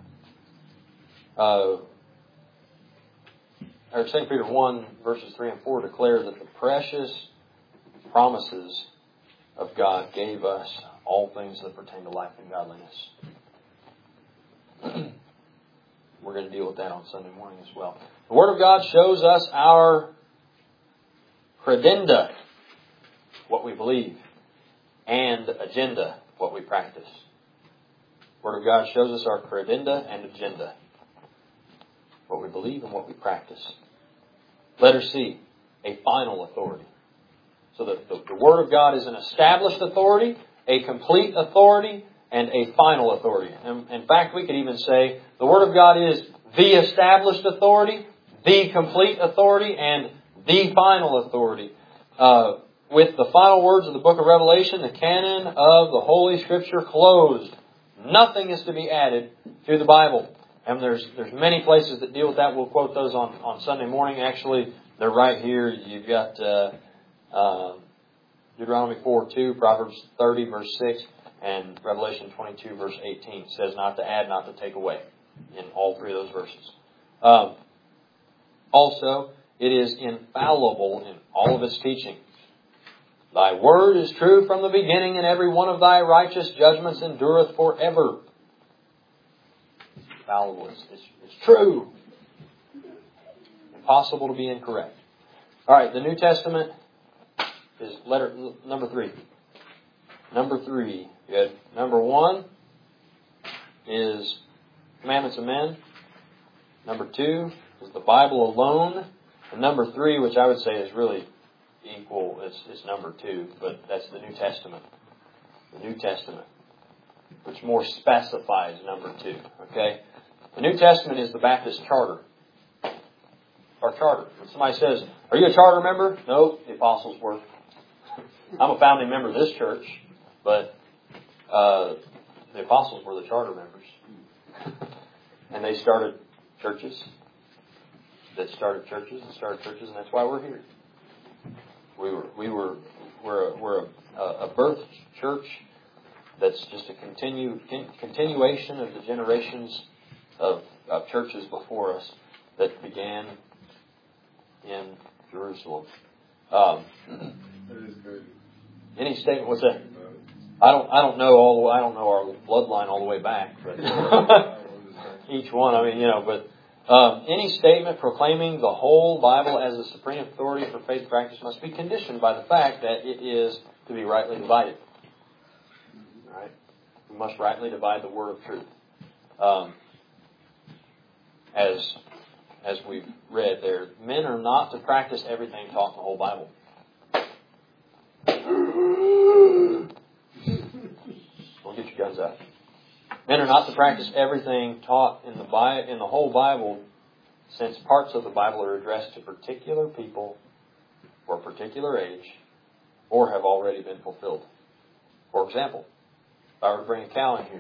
Uh, or Second Peter one, verses three and four declare that the precious promises of God gave us all things that pertain to life and godliness. We're going to deal with that on Sunday morning as well. The Word of God shows us our credenda, what we believe, and agenda, what we practice. The Word of God shows us our credenda and agenda. what we believe and what we practice. Letter C, a final authority. So the, the, the Word of God is an established authority, a complete authority, and a final authority. And in fact, we could even say the Word of God is the established authority, the complete authority, and the final authority. Uh, with the final words of the book of Revelation, the canon of the Holy Scripture closed. Nothing is to be added to the Bible. And there's there's many places that deal with that. We'll quote those on, on Sunday morning. Actually, they're right here. You've got uh, uh, Deuteronomy four two, Proverbs thirty, verse six, and Revelation twenty-two, verse eighteen. It says not to add, not to take away in all three of those verses. Um, also, it is infallible in all of its teaching. Thy word is true from the beginning, and every one of thy righteous judgments endureth forever. Infallible. It's, it's, it's true. Impossible to be incorrect. All right, the New Testament is letter number three. Number three. Good. Number one is commandments of men. Number two is the Bible alone. And number three, which I would say is really equal, it's, it's number two, but that's the New Testament. The New Testament, which more specifies number two. Okay? The New Testament is the Baptist charter. Our charter. When somebody says, are you a charter member? No, the apostles were. I'm a founding member of this church, but uh, the apostles were the charter members. And they started churches. That started churches and started churches, and that's why we're here. We were, we were, we're a, we're a, a birth church that's just a continue, continuation of the generations of, of churches before us that began in Jerusalem. Um, That is crazy. any statement? What's that? I don't. I don't know all the way. I don't know our bloodline all the way back, but each one. I mean, you know, but. Um, any statement proclaiming the whole Bible as the supreme authority for faith practice must be conditioned by the fact that it is to be rightly divided. All right? We must rightly divide the word of truth. Um, as as we've read there, men are not to practice everything taught in the whole Bible. Don't get your guns out. Men are not to practice everything taught in the Bi- in the whole Bible, since parts of the Bible are addressed to particular people for a particular age, or have already been fulfilled. For example, if I were to bring a cow in here,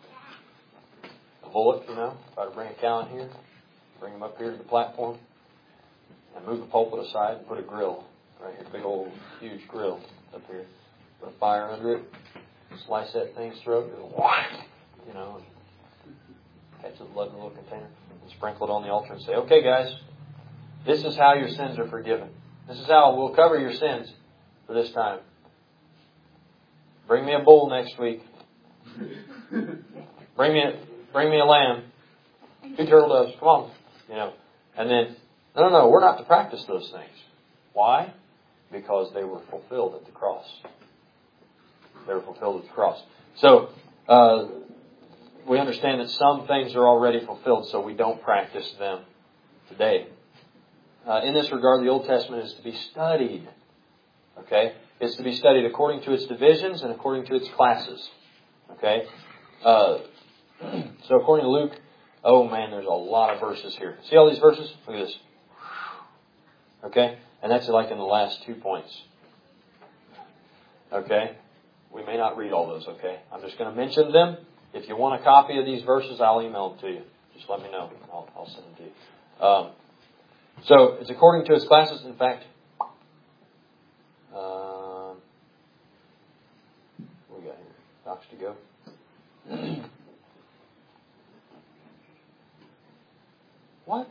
a bullock, you know, if I were to bring a cow in here, bring him up here to the platform, and move the pulpit aside and put a grill right here, big old huge grill up here, put a fire under it, slice that thing's throat, and whack. You know, catch the blood in a little container and sprinkle it on the altar and say, okay, guys, this is how your sins are forgiven. This is how we'll cover your sins for this time. Bring me a bull next week. Bring me a, bring me a lamb. Two turtle doves. Come on. You know, and then, no, no, no, we're not to practice those things. Why? Because they were fulfilled at the cross. They were fulfilled at the cross. So, uh, we understand that some things are already fulfilled, so we don't practice them today. Uh, in this regard, the Old Testament is to be studied. Okay? It's to be studied according to its divisions and according to its classes. Okay? Uh, so according to Luke, oh man, there's a lot of verses here. See all these verses? Look at this. Okay? And that's like in the last two points. Okay? We may not read all those, okay? I'm just going to mention them. If you want a copy of these verses, I'll email them to you. Just let me know. I'll, I'll send them to you. Um, so, it's according to its classes. In fact, uh, what we got here? Docs to go. What?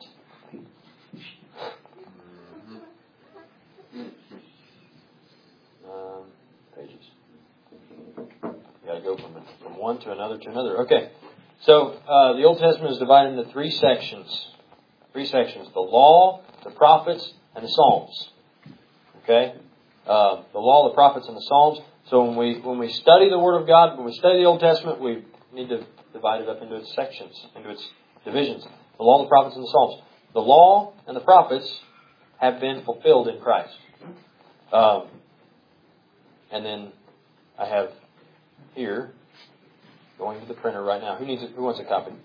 Um, pages. You got to go from, from one to another to another. Okay. So, uh, the Old Testament is divided into three sections. Three sections. The Law, the Prophets, and the Psalms. Okay? Uh, the Law, the Prophets, and the Psalms. So when we when we study the Word of God, when we study the Old Testament, we need to divide it up into its sections, into its divisions. The law, the prophets, and the Psalms. The law and the prophets have been fulfilled in Christ. Um, and then I have here, going to the printer right now. Who needs it? Who wants a copy?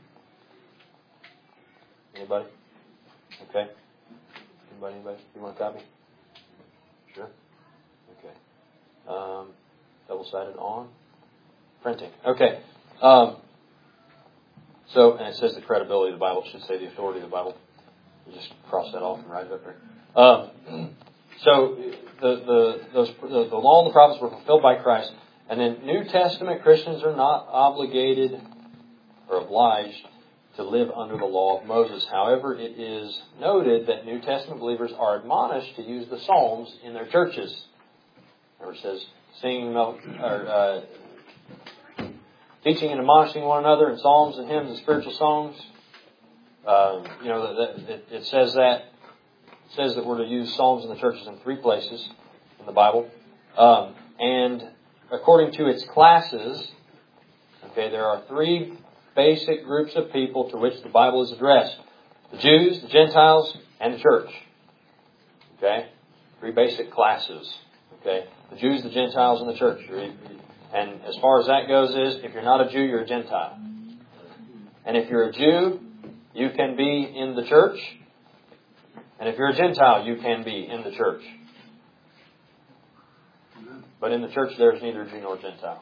Anybody? Okay. Anybody? Anybody? You want a copy? Sure. Okay. Um, double-sided on. Printing. Okay. Um, so, and it says the credibility of the Bible. It should say the authority of the Bible. You just cross that off and write it up there. Um, so, the the those the, the law and the prophets were fulfilled by Christ. And then New Testament Christians are not obligated or obliged to live under the law of Moses. However, it is noted that New Testament believers are admonished to use the Psalms in their churches. Remember, it says, singing, or, uh, teaching and admonishing one another in psalms and hymns and spiritual songs. Uh, you know, that, it, it says that it says that we're to use psalms in the churches in three places in the Bible, um, and according to its classes, okay, there are three basic groups of people to which the Bible is addressed: the Jews, the Gentiles, and the church. Okay, three basic classes. Okay, the Jews, the Gentiles, and the church. And as far as that goes is, if you're not a Jew, you're a Gentile. And if you're a Jew, you can be in the church. And if you're a Gentile, you can be in the church. But in the church, there's neither Jew nor Gentile.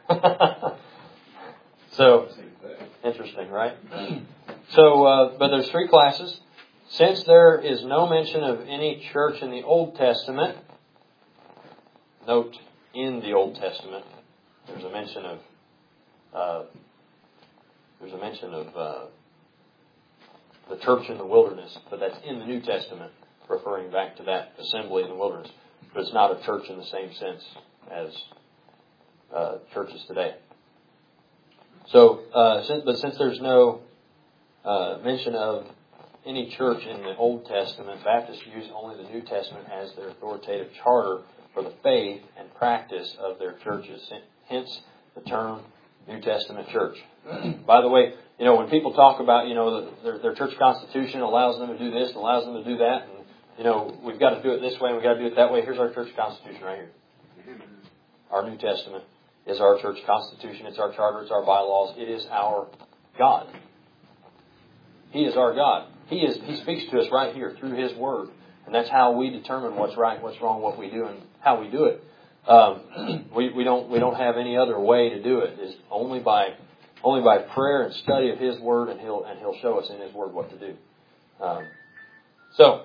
So, interesting, right? So, uh, but there's three classes. Since there is no mention of any church in the Old Testament, note, in the Old Testament, there's a mention of uh, there's a mention of uh, the church in the wilderness, but that's in the New Testament, referring back to that assembly in the wilderness. But it's not a church in the same sense as uh, churches today. So, uh, since, but since there's no uh, mention of any church in the Old Testament, Baptists use only the New Testament as their authoritative charter for the faith and practice of their churches. Hence the term New Testament church. By the way, you know, when people talk about, you know, the, their, their church constitution allows them to do this and allows them to do that, and, you know, we've got to do it this way and we've got to do it that way. Here's our church constitution right here. Our New Testament is our church constitution. It's our charter. It's our bylaws. It is our God. He is our God. He is. He speaks to us right here through His Word. And that's how we determine what's right, what's wrong, what we do, and how we do it. Um, we, we don't we don't have any other way to do it. It's only by only by prayer and study of His Word, and He'll and He'll show us in His Word what to do. Um, so,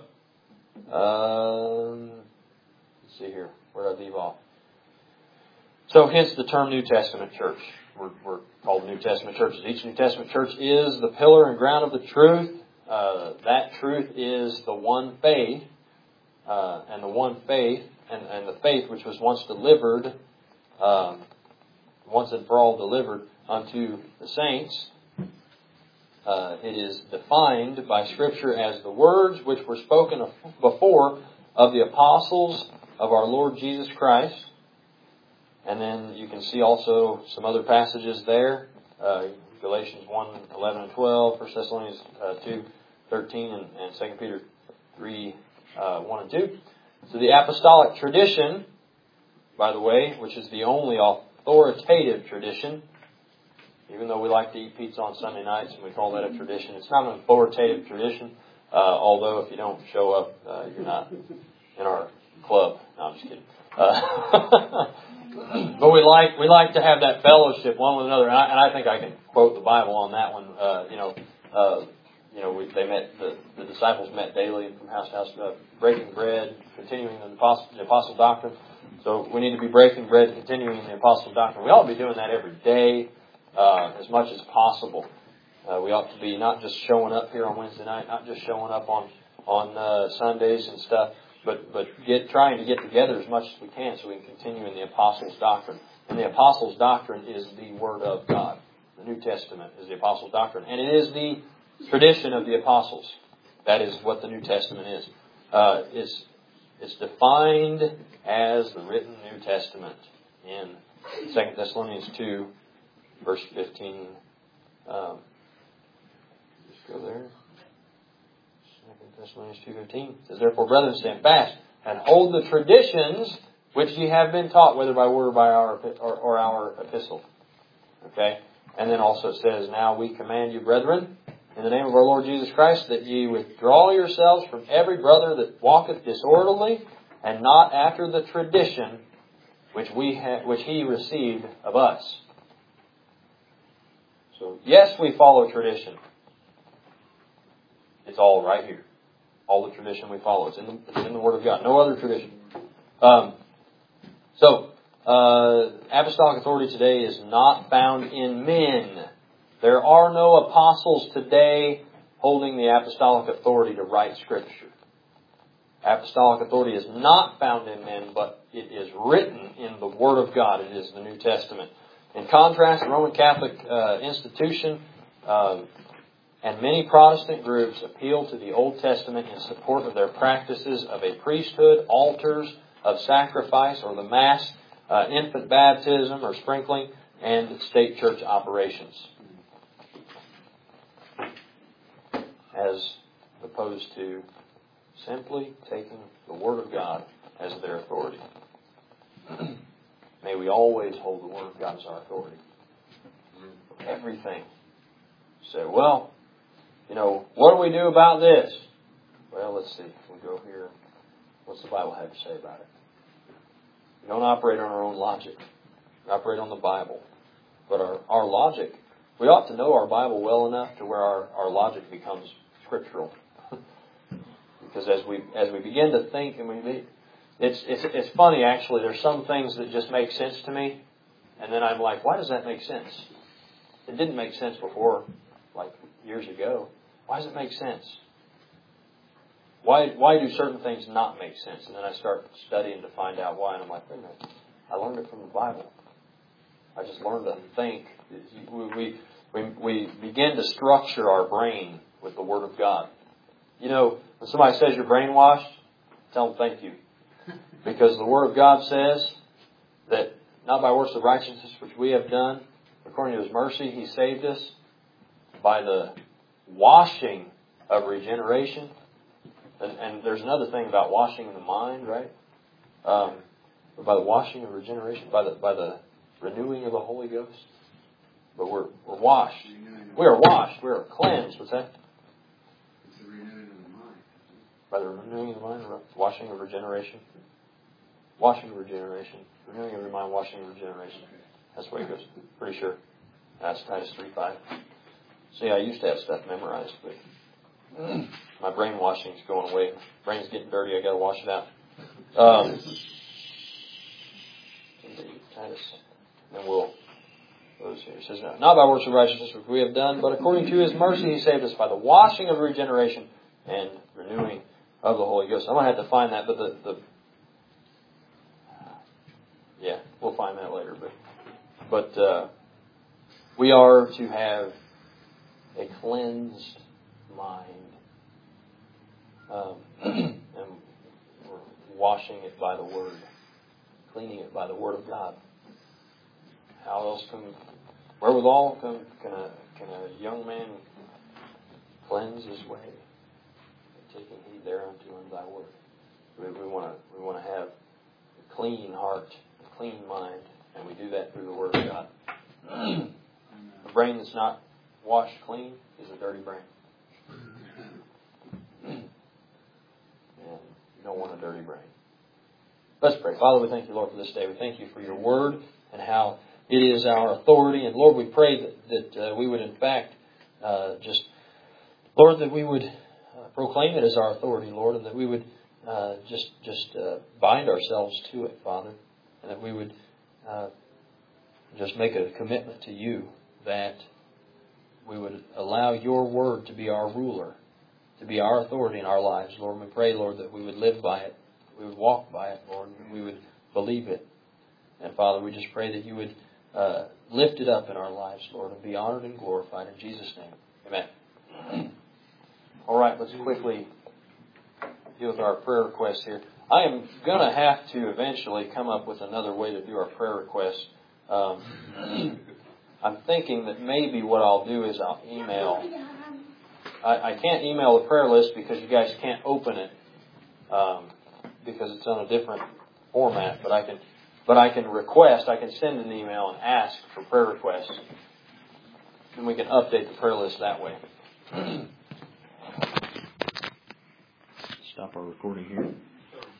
um, let's see here. Where did I leave off? So, hence the term New Testament church. We're, we're called New Testament churches. Each New Testament church is the pillar and ground of the truth. Uh, that truth is the one faith, uh, and the one faith, and, and the faith which was once delivered, um, once and for all delivered unto the saints. Uh, it is defined by Scripture as the words which were spoken of before of the apostles of our Lord Jesus Christ. And then you can see also some other passages there. Uh, Galatians one, eleven and twelve, First Thessalonians uh, two, thirteen, and, and Second Peter three, uh, one and two. So the apostolic tradition, by the way, which is the only authoritative tradition, even though we like to eat pizza on Sunday nights and we call that a tradition, it's not an authoritative tradition, uh, although if you don't show up, uh, you're not in our club. No, I'm just kidding. Uh, but we like we like to have that fellowship one with another, and I, and I think I can quote the Bible on that one. Uh, you know, uh, you know, we, they met the, the disciples met daily from house to house, uh, breaking bread, continuing the apostle, the apostle doctrine. So we need to be breaking bread, continuing the apostle doctrine. We ought to be doing that every day, uh, as much as possible. Uh, we ought to be not just showing up here on Wednesday night, not just showing up on on uh, Sundays and stuff. But but get trying to get together as much as we can so we can continue in the Apostles' doctrine. And the Apostles' doctrine is the Word of God. The New Testament is the Apostles' doctrine. And it is the tradition of the Apostles. That is what the New Testament is. Uh, it's, it's defined as the written New Testament in Second Thessalonians two, verse fifteen. Um, just go there. Thessalonians two fifteen. It says, therefore, brethren, stand fast and hold the traditions which ye have been taught, whether by word or by our or, or our epistle. Okay? And then also it says, now we command you, brethren, in the name of our Lord Jesus Christ, that ye withdraw yourselves from every brother that walketh disorderly, and not after the tradition which we ha- which he received of us. So, yes, we follow tradition. It's all right here. All the tradition we follow. It's in the, it's in the Word of God. No other tradition. Um, so, uh, apostolic authority today is not found in men. There are no apostles today holding the apostolic authority to write Scripture. Apostolic authority is not found in men, but it is written in the Word of God. It is the New Testament. In contrast, the Roman Catholic uh, institution uh, and many Protestant groups appeal to the Old Testament in support of their practices of a priesthood, altars of sacrifice, or the Mass, uh, infant baptism or sprinkling, and state church operations, as opposed to simply taking the Word of God as their authority. May we always hold the Word of God as our authority. Everything. Say, well, you know, what do we do about this? Well, let's see. We go here. What's the Bible have to say about it? We don't operate on our own logic. We operate on the Bible. But our, our logic, we ought to know our Bible well enough to where our, our logic becomes scriptural. Because as we as we begin to think, and we it's it's it's funny actually. There's some things that just make sense to me, and then I'm like, why does that make sense? It didn't make sense before, like years ago. Why does it make sense? Why why do certain things not make sense? And then I start studying to find out why, and I'm like, wait a minute, I learned it from the Bible. I just learned to think. We we we, we begin to structure our brain with the Word of God. You know, when somebody says you're brainwashed, tell them thank you. Because the Word of God says that not by works of righteousness which we have done, according to His mercy, He saved us by the washing of regeneration. And, and there's another thing about washing the mind, right? Um, by the washing of regeneration, by the by the renewing of the Holy Ghost. But we're we're washed. We are washed. We are cleansed. What's that? By the renewing of the mind, washing of regeneration. Washing of regeneration. Renewing of your mind, washing of regeneration. That's the way it goes. Pretty sure. That's Titus three five. See, I used to have stuff memorized, but my brainwashing's going away. Brain's getting dirty, I gotta wash it out. Um, Titus. And we'll close here. It says, not by works of righteousness which we have done, but according to His mercy He saved us by the washing of regeneration and renewing of the Holy Ghost. I'm going to have to find that, but the, the yeah, we'll find that later. But but uh, we are to have a cleansed mind, um, and we're washing it by the Word, cleaning it by the Word of God. How else can, wherewithal can, can a can a young man cleanse his way? Taking heed thereunto in Thy Word. We, we want to we want to have a clean heart, a clean mind, and we do that through the Word of God. A brain that's not washed clean is a dirty brain. And you don't want a dirty brain. Let's pray. Father, we thank You, Lord, for this day. We thank You for Your Word and how it is our authority. And Lord, we pray that, that uh, we would in fact uh, just, Lord, that we would uh, proclaim it as our authority, Lord, and that we would uh, just just uh, bind ourselves to it, Father, and that we would uh, just make a commitment to You that we would allow Your Word to be our ruler, to be our authority in our lives, Lord. And we pray, Lord, that we would live by it, we would walk by it, Lord, and we would believe it. And Father, we just pray that You would uh, lift it up in our lives, Lord, and be honored and glorified in Jesus' name. Amen. All right, let's quickly deal with our prayer requests here. I am going to have to eventually come up with another way to do our prayer requests. Um, I'm thinking that maybe what I'll do is I'll email I, I can't email the prayer list because you guys can't open it um, because it's on a different format. But I can, but I can request. I can send an email and ask for prayer requests, and we can update the prayer list that way. Stop our recording here.